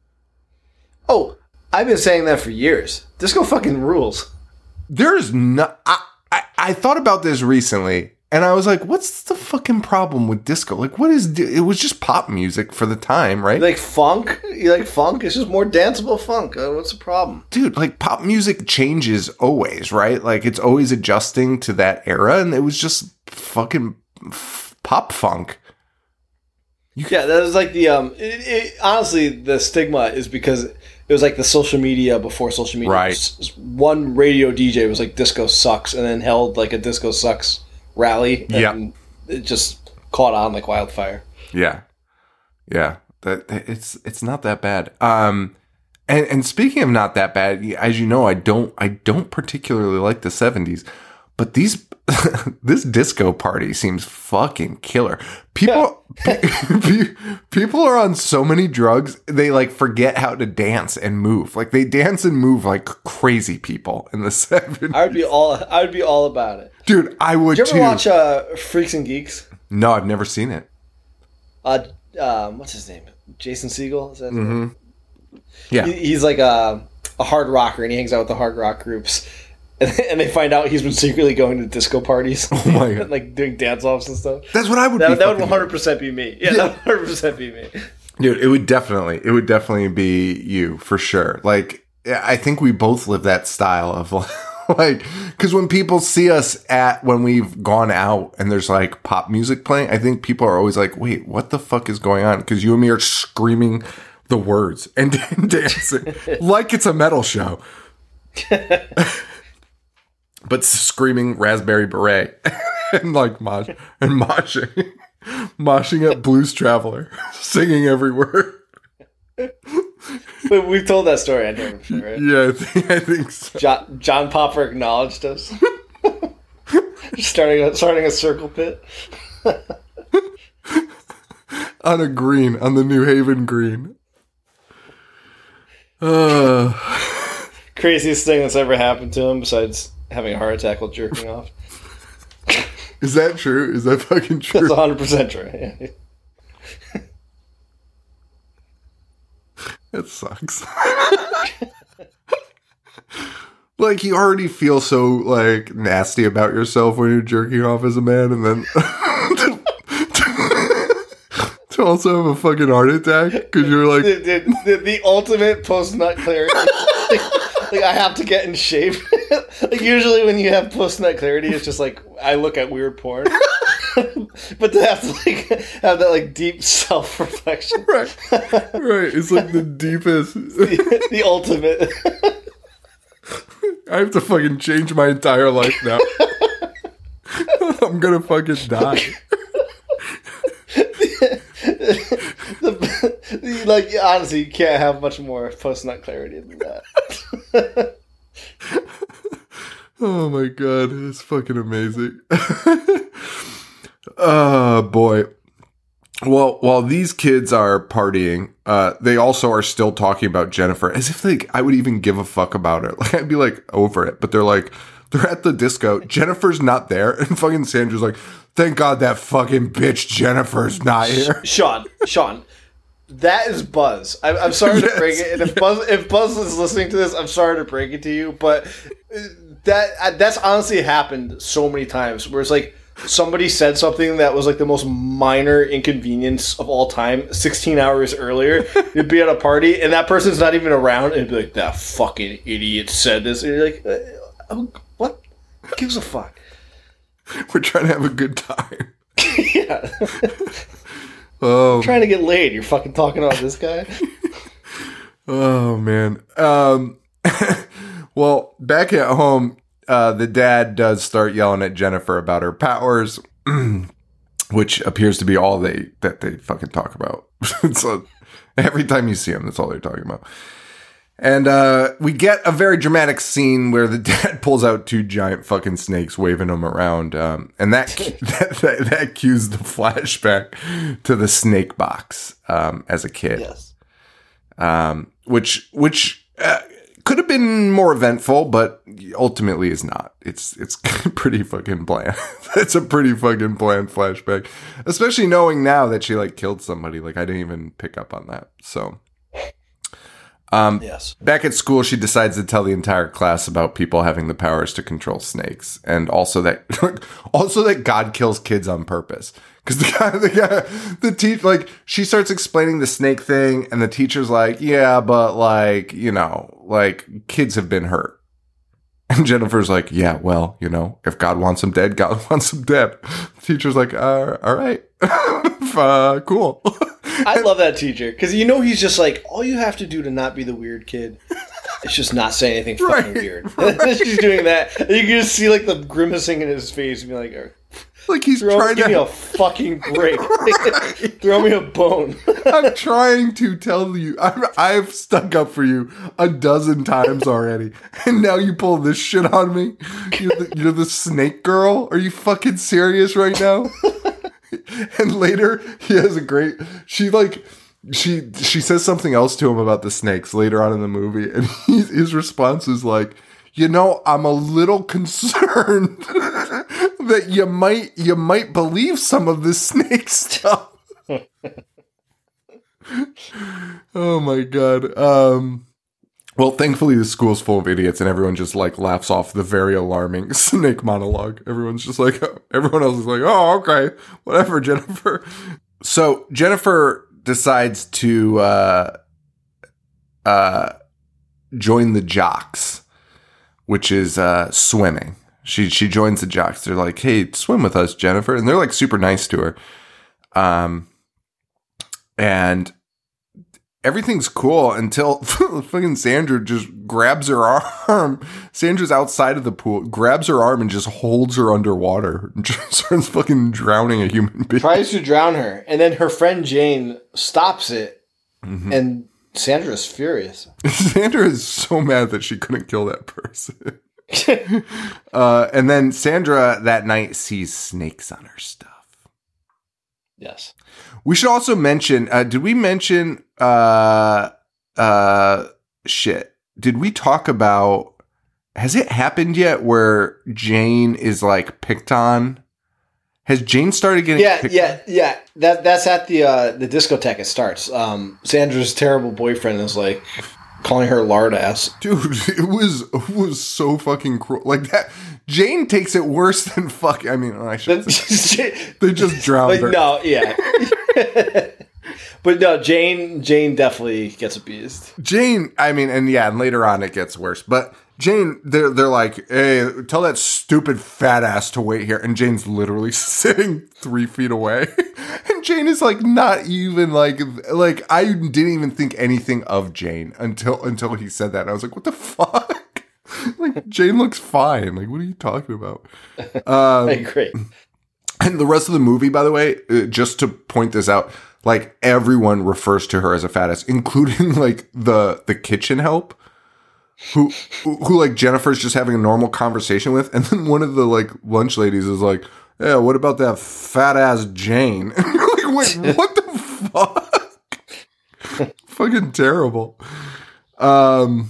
Oh, I've been saying that for years. Disco fucking rules. There's no... I, I, I thought about this recently, and I was like, what's the fucking problem with disco? Like, what is... It was just pop music for the time, right? You like funk? You like funk? It's just more danceable funk. Uh, what's the problem? Dude, like, pop music changes always, right? Like, it's always adjusting to that era, and it was just fucking f- pop funk. Yeah, that was like the um. It, it, honestly, the stigma is because it was like the social media before social media. Right. S- One radio D J was like "Disco sucks" and then held like a "Disco sucks" rally, and it just caught on like wildfire. Yeah, yeah. That it's it's not that bad. Um, and and speaking of not that bad, as you know, I don't I don't particularly like the seventies, but these this disco party seems fucking killer. People pe- people are on so many drugs they like forget how to dance and move. Like they dance and move like crazy people in the seventies. I would be all. I would be all about it. Dude, I would Did you ever too. watch uh, Freaks and Geeks? No, I've never seen it. Uh, um, what's his name? Jason Segel. Is that his name? Yeah. He, he's like a a hard rocker, and he hangs out with the hard rock groups. And, and they find out he's been secretly going to disco parties, Oh my God. and, like doing dance offs and stuff. That's what I would That, be that would fucking one hundred percent be me. Yeah, that would one hundred percent be me. Dude, it would definitely, it would definitely be you for sure. Like, I think we both live that style of like, because when people see us at when we've gone out and there's like pop music playing, I think people are always like, "Wait, what the fuck is going on?" Because you and me are screaming the words and dancing like it's a metal show, but screaming Raspberry Beret and like mosh and moshing. Moshing at Blues Traveler, singing every word. But we've told that story on here before, right? Yeah, I think, I think so. John, John Popper acknowledged us. starting, a, starting a circle pit. On a green, on the New Haven green. Uh, Craziest thing that's ever happened to him besides having a heart attack while jerking off. is that true? Is that fucking true? That's one hundred percent true. Yeah. That sucks. Like, you already feel so, like, nasty about yourself when you're jerking off as a man, and then to, to also have a fucking heart attack because you're like the, the, the, the ultimate post nut clarity. like, like I have to get in shape. Like usually when you have post nut clarity, it's just like I look at weird porn. But to have to like have that like deep self reflection, right, right, it's like the deepest, the, the ultimate. I have to fucking change my entire life now. I'm gonna fucking die. the, the, like honestly, you can't have much more post nut clarity than that. Oh my god, it's fucking amazing. Oh boy. Well, while these kids are partying, uh, they also are still talking about Jennifer as if like I would even give a fuck about her. Like I'd be like over it, but they're like they're at the disco. Jennifer's not there, and fucking Sandra's like, "Thank God that fucking bitch Jennifer's not here." Sean, Sean, that is Buzz. I, I'm sorry Yes, to break it. And if Buzz, if Buzz is listening to this, I'm sorry to break it to you, but that that's honestly happened so many times where it's like. Somebody said something that was like the most minor inconvenience of all time sixteen hours earlier. You'd be at a party and that person's not even around and you'd be like, that fucking idiot said this. And you're like, uh, what? Who gives a fuck? We're trying to have a good time. Yeah. Oh, trying to get laid. You're fucking talking about this guy? Oh, man. Um, well, back at home, Uh, the dad does start yelling at Jennifer about her powers, which appears to be all they that they fucking talk about. So every time you see them, that's all they're talking about. And uh, we get a very dramatic scene where the dad pulls out two giant fucking snakes, waving them around, um, and that, that that that cues the flashback to the snake box um, as a kid. Yes. Um, which which. Uh, Could have been more eventful, but ultimately is not. It's it's pretty fucking bland. It's a pretty fucking bland flashback. Especially knowing now that she like killed somebody. Like I didn't even pick up on that. So um yes. Back at school she decides to tell the entire class about people having the powers to control snakes. And also that also that God kills kids on purpose. Because the guy, the guy, the teacher, like, she starts explaining the snake thing, and the teacher's like, yeah, but, like, you know, like, kids have been hurt. And Jennifer's like, yeah, well, you know, if God wants them dead, God wants them dead. The teacher's like, uh, all right. uh, cool. I love that teacher, because you know he's just like, all you have to do to not be the weird kid is just not say anything fucking Right, weird. right. She's doing that. And you can just see, like, the grimacing in his face and be like, oh, Like, he's Throw, trying give to... me a fucking break. Throw me a bone. I'm trying to tell you. I'm, I've stuck up for you a dozen times already. And now you pull this shit on me? You're the, you're the snake girl? Are you fucking serious right now? And later, he has a great... She, like... She she says something else to him about the snakes later on in the movie. And he, his response is like, you know, I'm a little concerned that you might you might believe some of this snake stuff. Oh my god. Um, well, thankfully the school's full of idiots and everyone just like laughs off the very alarming snake monologue. Everyone's just like, everyone else is like, oh, okay, whatever, Jennifer. So Jennifer decides to uh, uh, join the jocks, which is uh, swimming. She she joins the jocks. They're like, hey, swim with us, Jennifer. And they're like super nice to her. Um, and everything's cool until fucking Sandra just grabs her arm. Sandra's outside of the pool, grabs her arm and just holds her underwater. And just starts fucking drowning a human being. Tries to drown her. And then her friend Jane stops it. Mm-hmm. And Sandra's furious. Sandra is so mad that she couldn't kill that person. uh, and then Sandra that night sees snakes on her stuff. Yes. We should also mention, uh, did we mention, uh, uh, shit, did we talk about, has it happened yet where Jane is like picked on? Has Jane started getting yeah, picked yeah, on? yeah. That that's at the uh, the discotheque. It starts. Um, Sandra's terrible boyfriend is like calling her lard ass. Dude, it was it was so fucking cruel. Like that, Jane takes it worse than fuck. I mean, I should say, they just drowned her. No, yeah. But no, Jane. Jane definitely gets abused. Jane, I mean, and yeah, and later on it gets worse. But Jane, they're they're like, hey, tell that stupid fat ass to wait here. And Jane's literally sitting three feet away. And Jane is like not even like like I didn't even think anything of Jane until until he said that. And I was like, what the fuck? Like Jane looks fine. Like, what are you talking about? Um, I agree. And the rest of the movie, by the way, uh, just to point this out, like everyone refers to her as a fat ass, including like the the kitchen help. Who, who, who, like, Jennifer's just having a normal conversation with, and then one of the, like, lunch ladies is like, yeah, what about that fat-ass Jane? And you're like, wait, what the fuck? Fucking terrible. Um,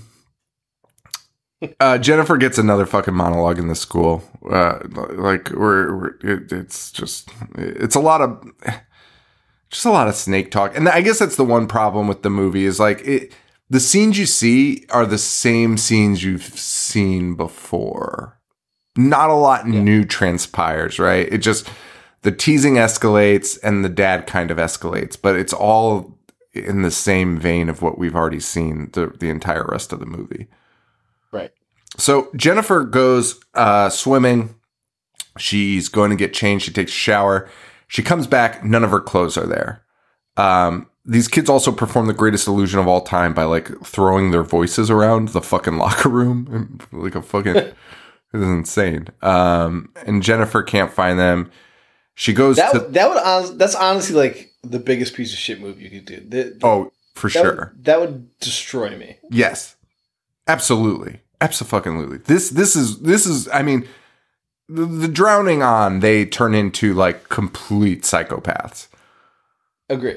uh, Jennifer gets another fucking monologue in the school. Uh, like, we're, we're it, it's just, it's a lot of, just a lot of snake talk. And I guess that's the one problem with the movie is, like, it, the scenes you see are the same scenes you've seen before. Not a lot yeah. new transpires, right? It just, the teasing escalates and the dad kind of escalates, but it's all in the same vein of what we've already seen the, the entire rest of the movie. Right. So Jennifer goes uh, swimming. She's going to get changed. She takes a shower. She comes back. None of her clothes are there. Um, These kids also perform the greatest illusion of all time by like throwing their voices around the fucking locker room. Like a fucking, it is insane. Um, and Jennifer can't find them. She goes that, to, that would, honest, that's honestly like the biggest piece of shit move you could do. The, the, oh, for that sure. Would, that would destroy me. Yes, absolutely. Absolutely. This, this is, this is, I mean, the, the drowning on, they turn into like complete psychopaths. Agreed.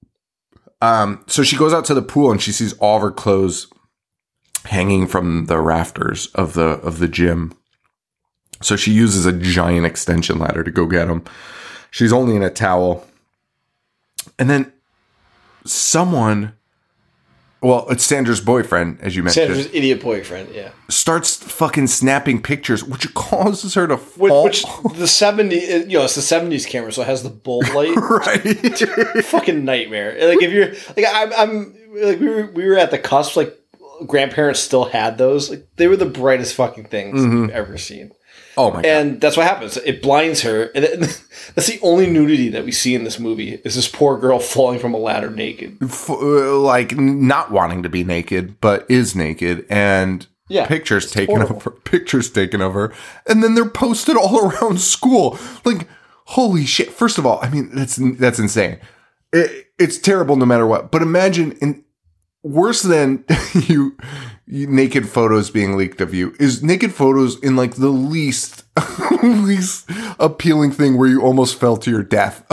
Um, so she goes out to the pool and she sees all of her clothes hanging from the rafters of the of the gym. So she uses a giant extension ladder to go get them. She's only in a towel. And then someone, well, it's Sandra's boyfriend, as you mentioned. Sandra's idiot boyfriend, yeah. Starts fucking snapping pictures, which causes her to fall. Which, which the seventies, you know, it's the seventies camera, so it has the bulb light. Right. Fucking nightmare. Like if you're like I'm, I'm like we were we were at the cusp. Like grandparents still had those. Like they were the brightest fucking things mm-hmm. you've ever seen. Oh my god! And that's what happens. It blinds her, and it, that's the only nudity that we see in this movie. Is this poor girl falling from a ladder naked, F- uh, like not wanting to be naked, but is naked, and yeah, pictures taken horrible. of her, pictures taken of her, and then they're posted all around school. Like, holy shit! First of all, I mean that's that's insane. It, it's terrible no matter what. But imagine in worse than you, you naked photos being leaked of you is naked photos in like the least least appealing thing where you almost fell to your death.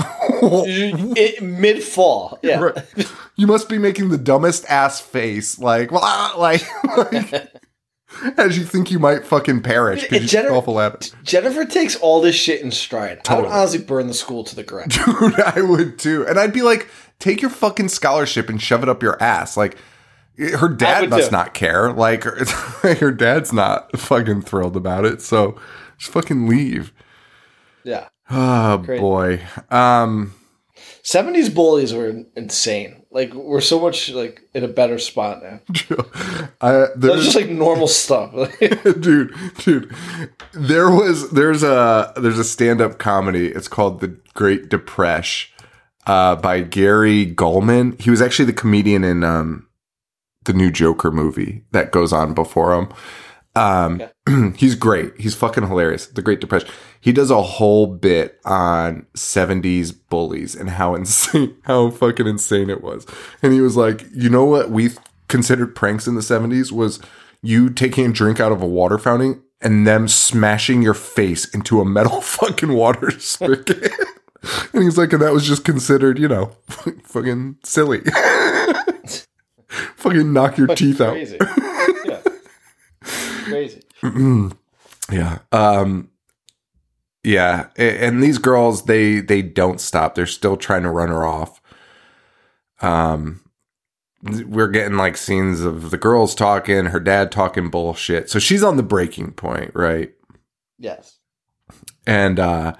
Mid fall, yeah. Right. You must be making the dumbest ass face, like like, like as you think you might fucking perish because you Jennifer, awful at it. Jennifer takes all this shit in stride. Totally. I would honestly burn the school to the ground. Dude, I would too. And I'd be like, take your fucking scholarship and shove it up your ass. Like, her dad must too. not care. Like, her, her dad's not fucking thrilled about it. So just fucking leave. Yeah. Oh, Crazy. boy. Um, seventies bullies were insane. Like, we're so much, like, in a better spot now. I, That's just, like, normal stuff. dude, dude. There was, there's a, there's a stand-up comedy. It's called The Great Depression uh, by Gary Gulman. He was actually the comedian in um, the new Joker movie that goes on before him. Um, Okay. He's great. He's fucking hilarious. The Great Depression. He does a whole bit on seventies bullies and how insane, how fucking insane it was. And he was like, you know what we considered pranks in the seventies was you taking a drink out of a water fountain and them smashing your face into a metal fucking water spigot. And he's like, and that was just considered, you know, fucking silly. Fucking knock your teeth Crazy. out. Yeah. Crazy. Yeah. Um, yeah. A- And these girls, they, they don't stop. They're still trying to run her off. Um, we're getting like scenes of the girls talking, her dad talking bullshit. So she's on the breaking point, right? Yes. And, uh,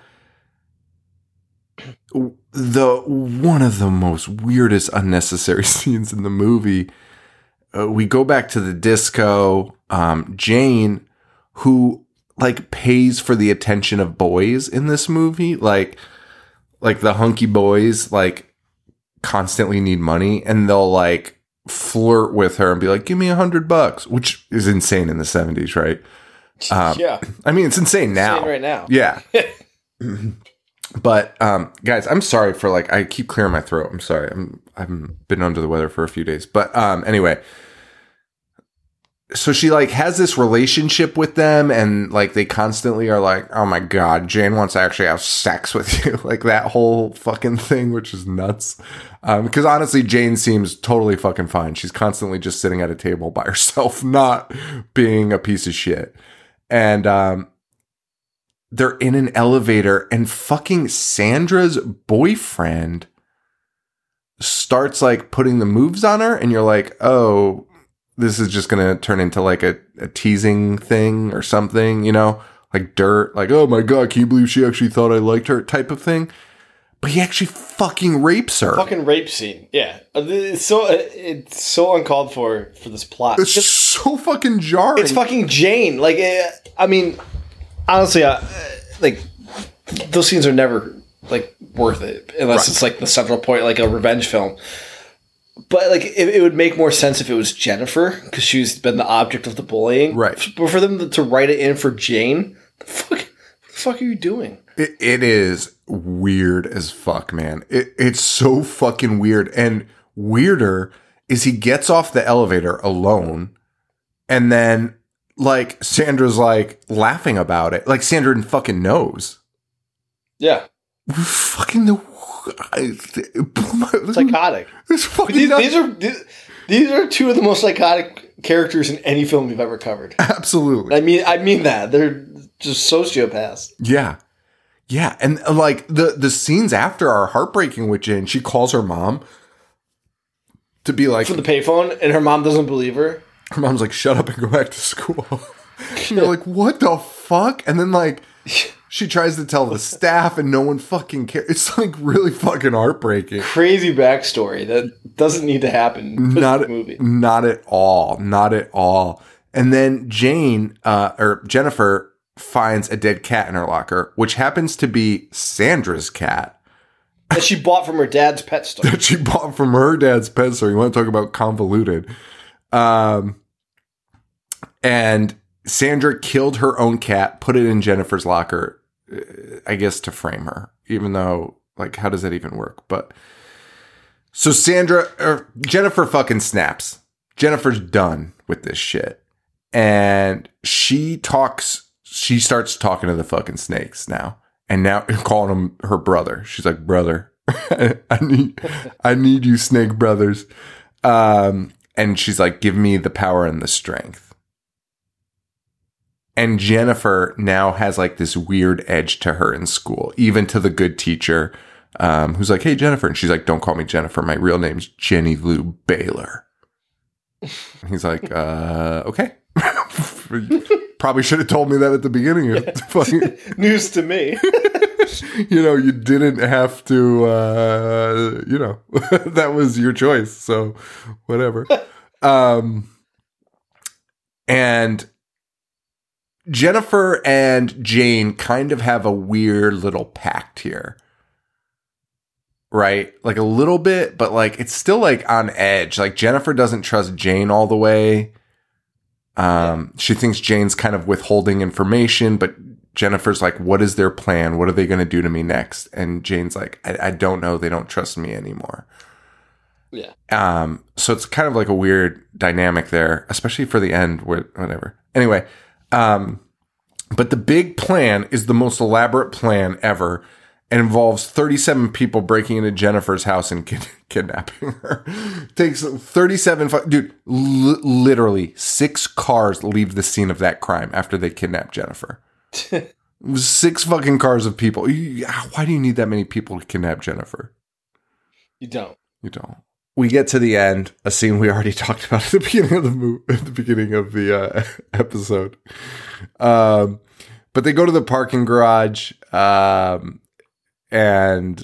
the, one of the most weirdest unnecessary scenes in the movie, uh, we go back to the disco, um, Jane, who like pays for the attention of boys in this movie, like, like the hunky boys, like constantly need money and they'll like flirt with her and be like, give me a hundred bucks, which is insane in the seventies, right? Um, yeah. I mean, it's insane now. Insane right now. Yeah. But, um, guys, I'm sorry for like, I keep clearing my throat. I'm sorry. I'm, I've been under the weather for a few days, but, um, anyway, so she like has this relationship with them and like, they constantly are like, oh my God, Jane wants to actually have sex with you. Like that whole fucking thing, which is nuts. Um, cause honestly, Jane seems totally fucking fine. She's constantly just sitting at a table by herself, not being a piece of shit. And, um, they're in an elevator and fucking Sandra's boyfriend starts like putting the moves on her. And you're like, oh, this is just going to turn into like a, a teasing thing or something, you know, like dirt, like, oh my God, can you believe she actually thought I liked her type of thing. But he actually fucking rapes her. Fucking rape scene. Yeah. It's so, it's so uncalled for for this plot. It's Just- so fucking jarring. It's fucking Jane. Like, eh, I mean, honestly, uh, like, those scenes are never, like, worth it. Unless Right. it's, like, the central point, like a revenge film. But, like, it, it would make more sense if it was Jennifer, because she's been the object of the bullying. Right. But for them to write it in for Jane, the fuck, what the fuck are you doing? It, it is weird as fuck, man. It, it's so fucking weird. And weirder is he gets off the elevator alone and then like Sandra's like laughing about it. Like Sandra fucking knows. Yeah. Fucking the Psychotic. It's fucking These, nuts. these are these, these are two of the most psychotic characters in any film we've ever covered. Absolutely. I mean, I mean that. They're just sociopaths. Yeah. Yeah. And uh, like the, the scenes after are heartbreaking with Jane. She calls her mom to be like, For the payphone, and her mom doesn't believe her. her mom's like, shut up and go back to school. And you're like, what the fuck? And then like, she tries to tell the staff and no one fucking cares. It's like really fucking heartbreaking. Crazy backstory that doesn't need to happen in Not, this movie. not at all. Not at all. And then Jane, uh, or Jennifer finds a dead cat in her locker, which happens to be Sandra's cat That she bought from her dad's pet store. that she bought from her dad's pet store. You want to talk about convoluted? Um, and Sandra killed her own cat, put it in Jennifer's locker, uh, I guess to frame her, even though, like, how does that even work? But so Sandra, or Jennifer fucking snaps. Jennifer's done with this shit. And she talks, she starts talking to the fucking snakes now. And now calling him her brother. She's like, brother, I need, I need you snake brothers. Um, and she's like, give me the power and the strength. And Jennifer now has like this weird edge to her in school, even to the good teacher, um, who's like, hey, Jennifer. And she's like, don't call me Jennifer. My real name's Jenny Lou Baylor. He's like, uh, okay. Probably should have told me that at the beginning. Fucking, News to me. you know, you didn't have to, uh, you know, that was your choice. So whatever. Um, and Jennifer and Jane kind of have a weird little pact here. Right? Like a little bit, but like it's still like on edge. Like Jennifer doesn't trust Jane all the way. Um, she thinks Jane's kind of withholding information, but Jennifer's like, what is their plan? What are they going to do to me next? And Jane's like, I, I don't know. They don't trust me anymore. Yeah. Um, so it's kind of like a weird dynamic there, especially for the end, where whatever. Anyway, um, but the big plan is the most elaborate plan ever and involves thirty-seven people breaking into Jennifer's house and kid- kidnapping her. Takes thirty-seven, fu- dude, li- literally six cars leave the scene of that crime after they kidnap Jennifer. Six fucking cars of people. You, why do you need that many people to kidnap Jennifer? You don't. You don't. We get to the end, a scene we already talked about at the beginning of the movie, at the beginning of the uh, episode. Um, but they go to the parking garage, um, and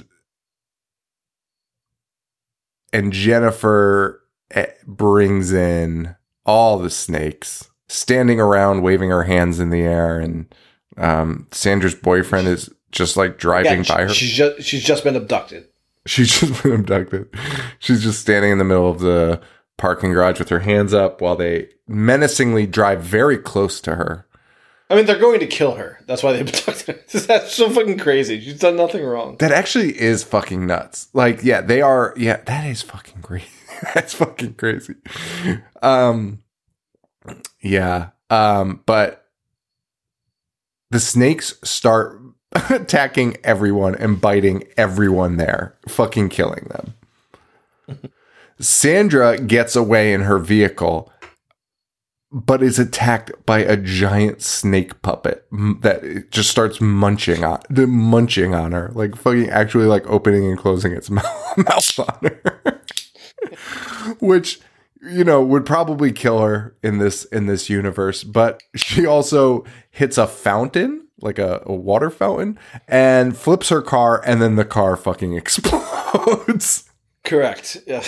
and Jennifer brings in all the snakes, standing around, waving her hands in the air, and um, Sandra's boyfriend is just like driving Yeah, by her. She's just she's just been abducted. She's just been abducted. She's just standing in the middle of the parking garage with her hands up while they menacingly drive very close to her. I mean, they're going to kill her. That's why they abducted her. That's so fucking crazy. She's done nothing wrong. That actually is fucking nuts. Like, yeah, they are. Yeah, that is fucking crazy. That's fucking crazy. Um, yeah. Um, but the snakes start attacking everyone and biting everyone there, fucking killing them. Sandra gets away in her vehicle, but is attacked by a giant snake puppet that just starts munching on, munching on her, like fucking actually like opening and closing its mouth on her, which, you know, would probably kill her in this in this universe. But she also hits a fountain. Like a, a water fountain, and flips her car, and then the car fucking explodes. Correct. Yeah.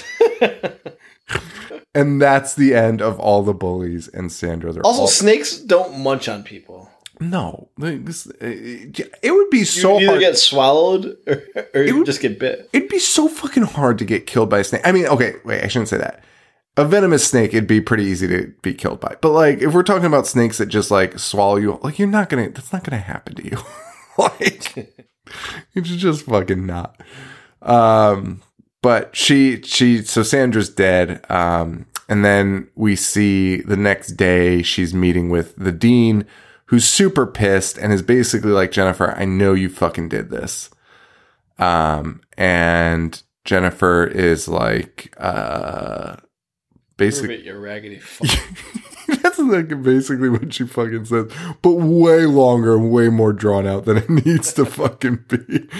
And that's the end of all the bullies and Sandra. They're Also, all- snakes don't munch on people. No, like, this, it would be so you either hard. get swallowed or, or you would- just get bit. It'd be so fucking hard to get killed by a snake. I mean, okay, wait, I shouldn't say that. A venomous snake, it'd be pretty easy to be killed by. But like, if we're talking about snakes that just like swallow you, like you're not gonna, that's not gonna happen to you. Like, it's just fucking not. Um, but she, she, so Sandra's dead. Um, and then we see the next day she's meeting with the dean, who's super pissed and is basically like, Jennifer, I know you fucking did this. Um, and Jennifer is like, uh, basically, Prove it, you raggedy fuck. that's like basically what she fucking says, but way longer and way more drawn out than it needs to fucking be.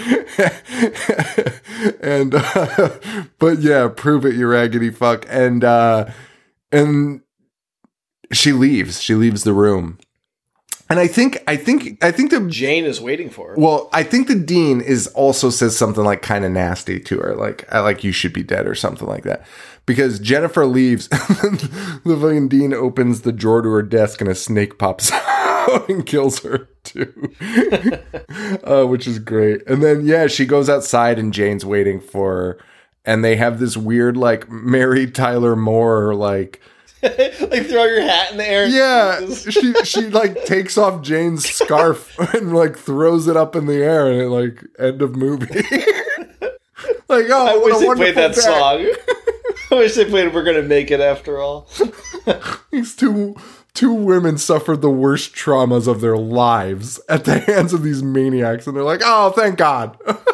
And, uh, but yeah, prove it, you raggedy fuck. And, uh, and she leaves, she leaves the room. And I think, I think, I think the Jane is waiting for her. well, I think the dean is also says something like kind of nasty to her, like, I like you should be dead or something like that. Because Jennifer leaves, the fucking dean opens the drawer to her desk and a snake pops out and kills her too, uh, which is great. And then yeah, she goes outside and Jane's waiting for her, and they have this weird like Mary Tyler Moore like. Like throw your hat in the air. Yeah, she she like takes off Jane's scarf and like throws it up in the air, and it like end of movie. Like, oh, I what wish a they wonderful played that day. song. I wish they played We're Gonna Make It After All. These two two women suffered the worst traumas of their lives at the hands of these maniacs, and they're like, oh, thank God.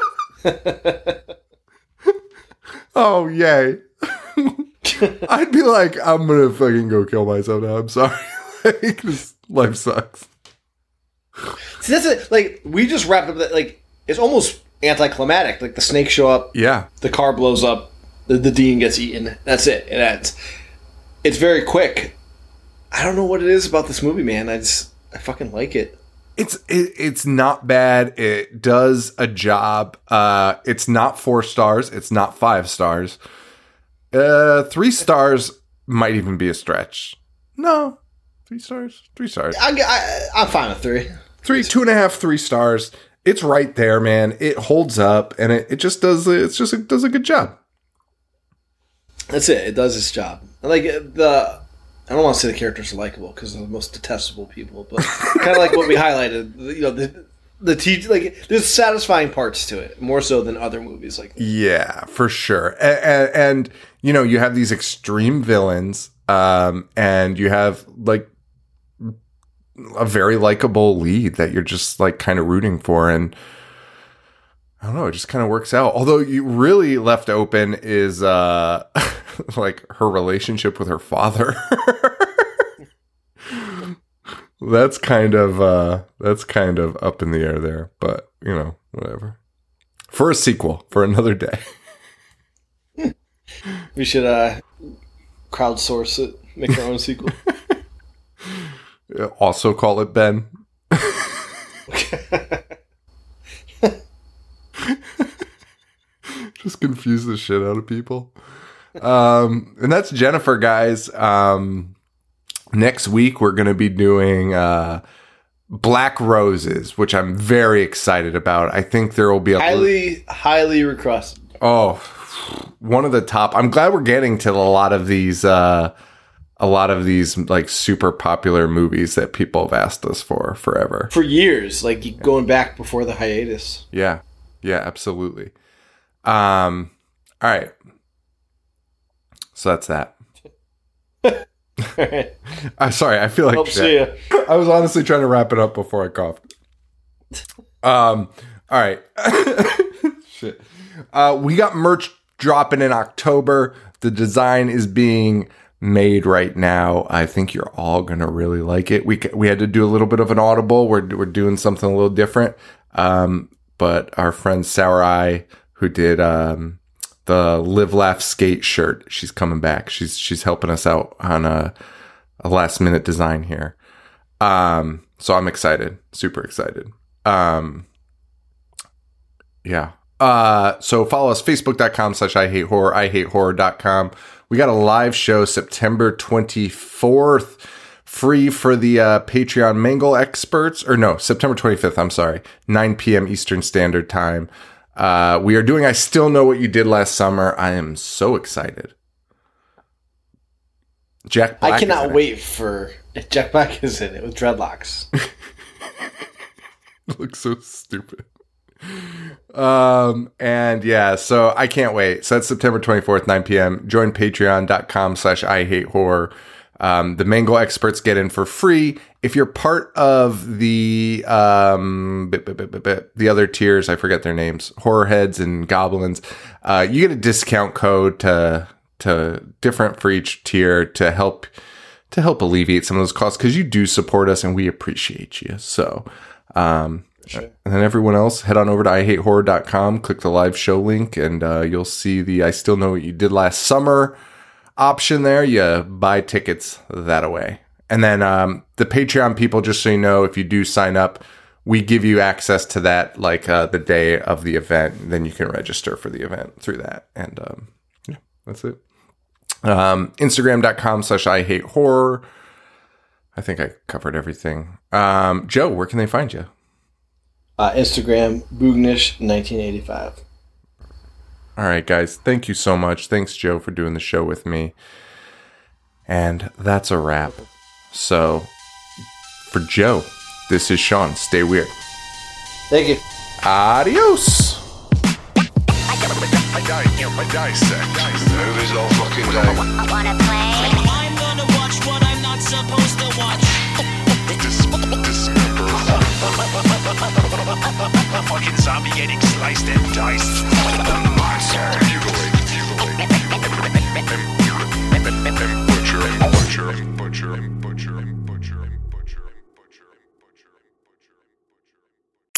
Oh, yay. I'd be like, I'm gonna fucking go kill myself now. I'm sorry. Like, this life sucks. See, that's it. Like, we just wrapped up that, like, it's almost anticlimactic. Like, the snakes show up, Yeah. the car blows up, the, the dean gets eaten. That's it. It ends. It's very quick. I don't know what it is about this movie, man. I just, I fucking like it. It's it, it's not bad. It does a job. Uh, it's not four stars. It's not five stars. Uh, three stars might even be a stretch. No, three stars. Three stars. I, I, I'm fine with three. Three, two and a half, three stars. It's right there, man. It holds up, and it, it just does. It's just it does a good job. That's it. It does its job. Like, the I don't want to say the characters are likable because they're the most detestable people, but kind of like what we highlighted. You know, the the te- like there's satisfying parts to it more so than other movies like that. Yeah, for sure. And, and, and you know, you have these extreme villains, um, and you have like a very likable lead that you're just like kind of rooting for, and I don't know, it just kind of works out. Although you really left open is uh like her relationship with her father. That's kind of uh that's kind of up in the air there, but you know, whatever. For a sequel, for another day. We should uh crowdsource it, make our own sequel. Also call it Ben. Just confuse the shit out of people. Um, and that's Jennifer, guys. Um, next week we're going to be doing uh, Black Roses, which I'm very excited about. I think there will be a highly, highly requested. Oh, one of the top. I'm glad we're getting to a lot of these. Uh, a lot of these like super popular movies that people have asked us for forever. For years, like going back before the hiatus. Yeah. Yeah, absolutely. Um, all right. So that's that. Right. I'm sorry. I feel like Hope shit. I was honestly trying to wrap it up before I coughed. Um, all right. Shit. Uh, we got merch dropping in October. The design is being made right now. I think you're all gonna really like it. We we had to do a little bit of an audible. We're we're doing something a little different. Um, but our friend Sour Eye, who did um the Live Laugh Skate shirt, she's coming back. She's she's helping us out on a a last minute design here. Um, so I'm excited, super excited. Um, yeah. Uh, so follow us, facebook.com slash I hate horror, I hate horror dot com. We got a live show September twenty-fourth, free for the uh, Patreon Mangle experts, or no, September twenty-fifth, I'm sorry, nine p.m. Eastern Standard Time. Uh, we are doing I Still Know What You Did Last Summer. I am so excited. Jack Black I cannot wait for Jack Black is in it with dreadlocks. It looks so stupid. Um, and yeah, so I can't wait. So that's September twenty-fourth, nine p.m. Join patreon.com slash I hate horror. Um, the Mangle experts get in for free. If you're part of the, um, bit, bit, bit, bit, bit, the other tiers, I forget their names, horror heads and goblins, uh, you get a discount code to, to different for each tier to help, to help alleviate some of those costs. Cause you do support us and we appreciate you. So, um, Sure. And then everyone else, head on over to I hate horror dot com, click the live show link, and uh, you'll see the I Still Know What You Did Last Summer option there. You buy tickets that away. And then um, the Patreon people, just so you know, if you do sign up, we give you access to that like uh, the day of the event. Then you can register for the event through that. And um, yeah, that's it. Um, Instagram.com slash I hate horror. I think I covered everything. Um, Joe, where can they find you? Uh, Instagram, Boognish nineteen eighty-five. All right, guys. Thank you so much. Thanks, Joe, for doing the show with me. And that's a wrap. So, for Joe, this is Sean. Stay weird. Thank you. Adios. I dissect movies all fucking day. I wanna play. I'm gonna watch what I'm not supposed to watch. A fucking zombie getting sliced and diced. The monster.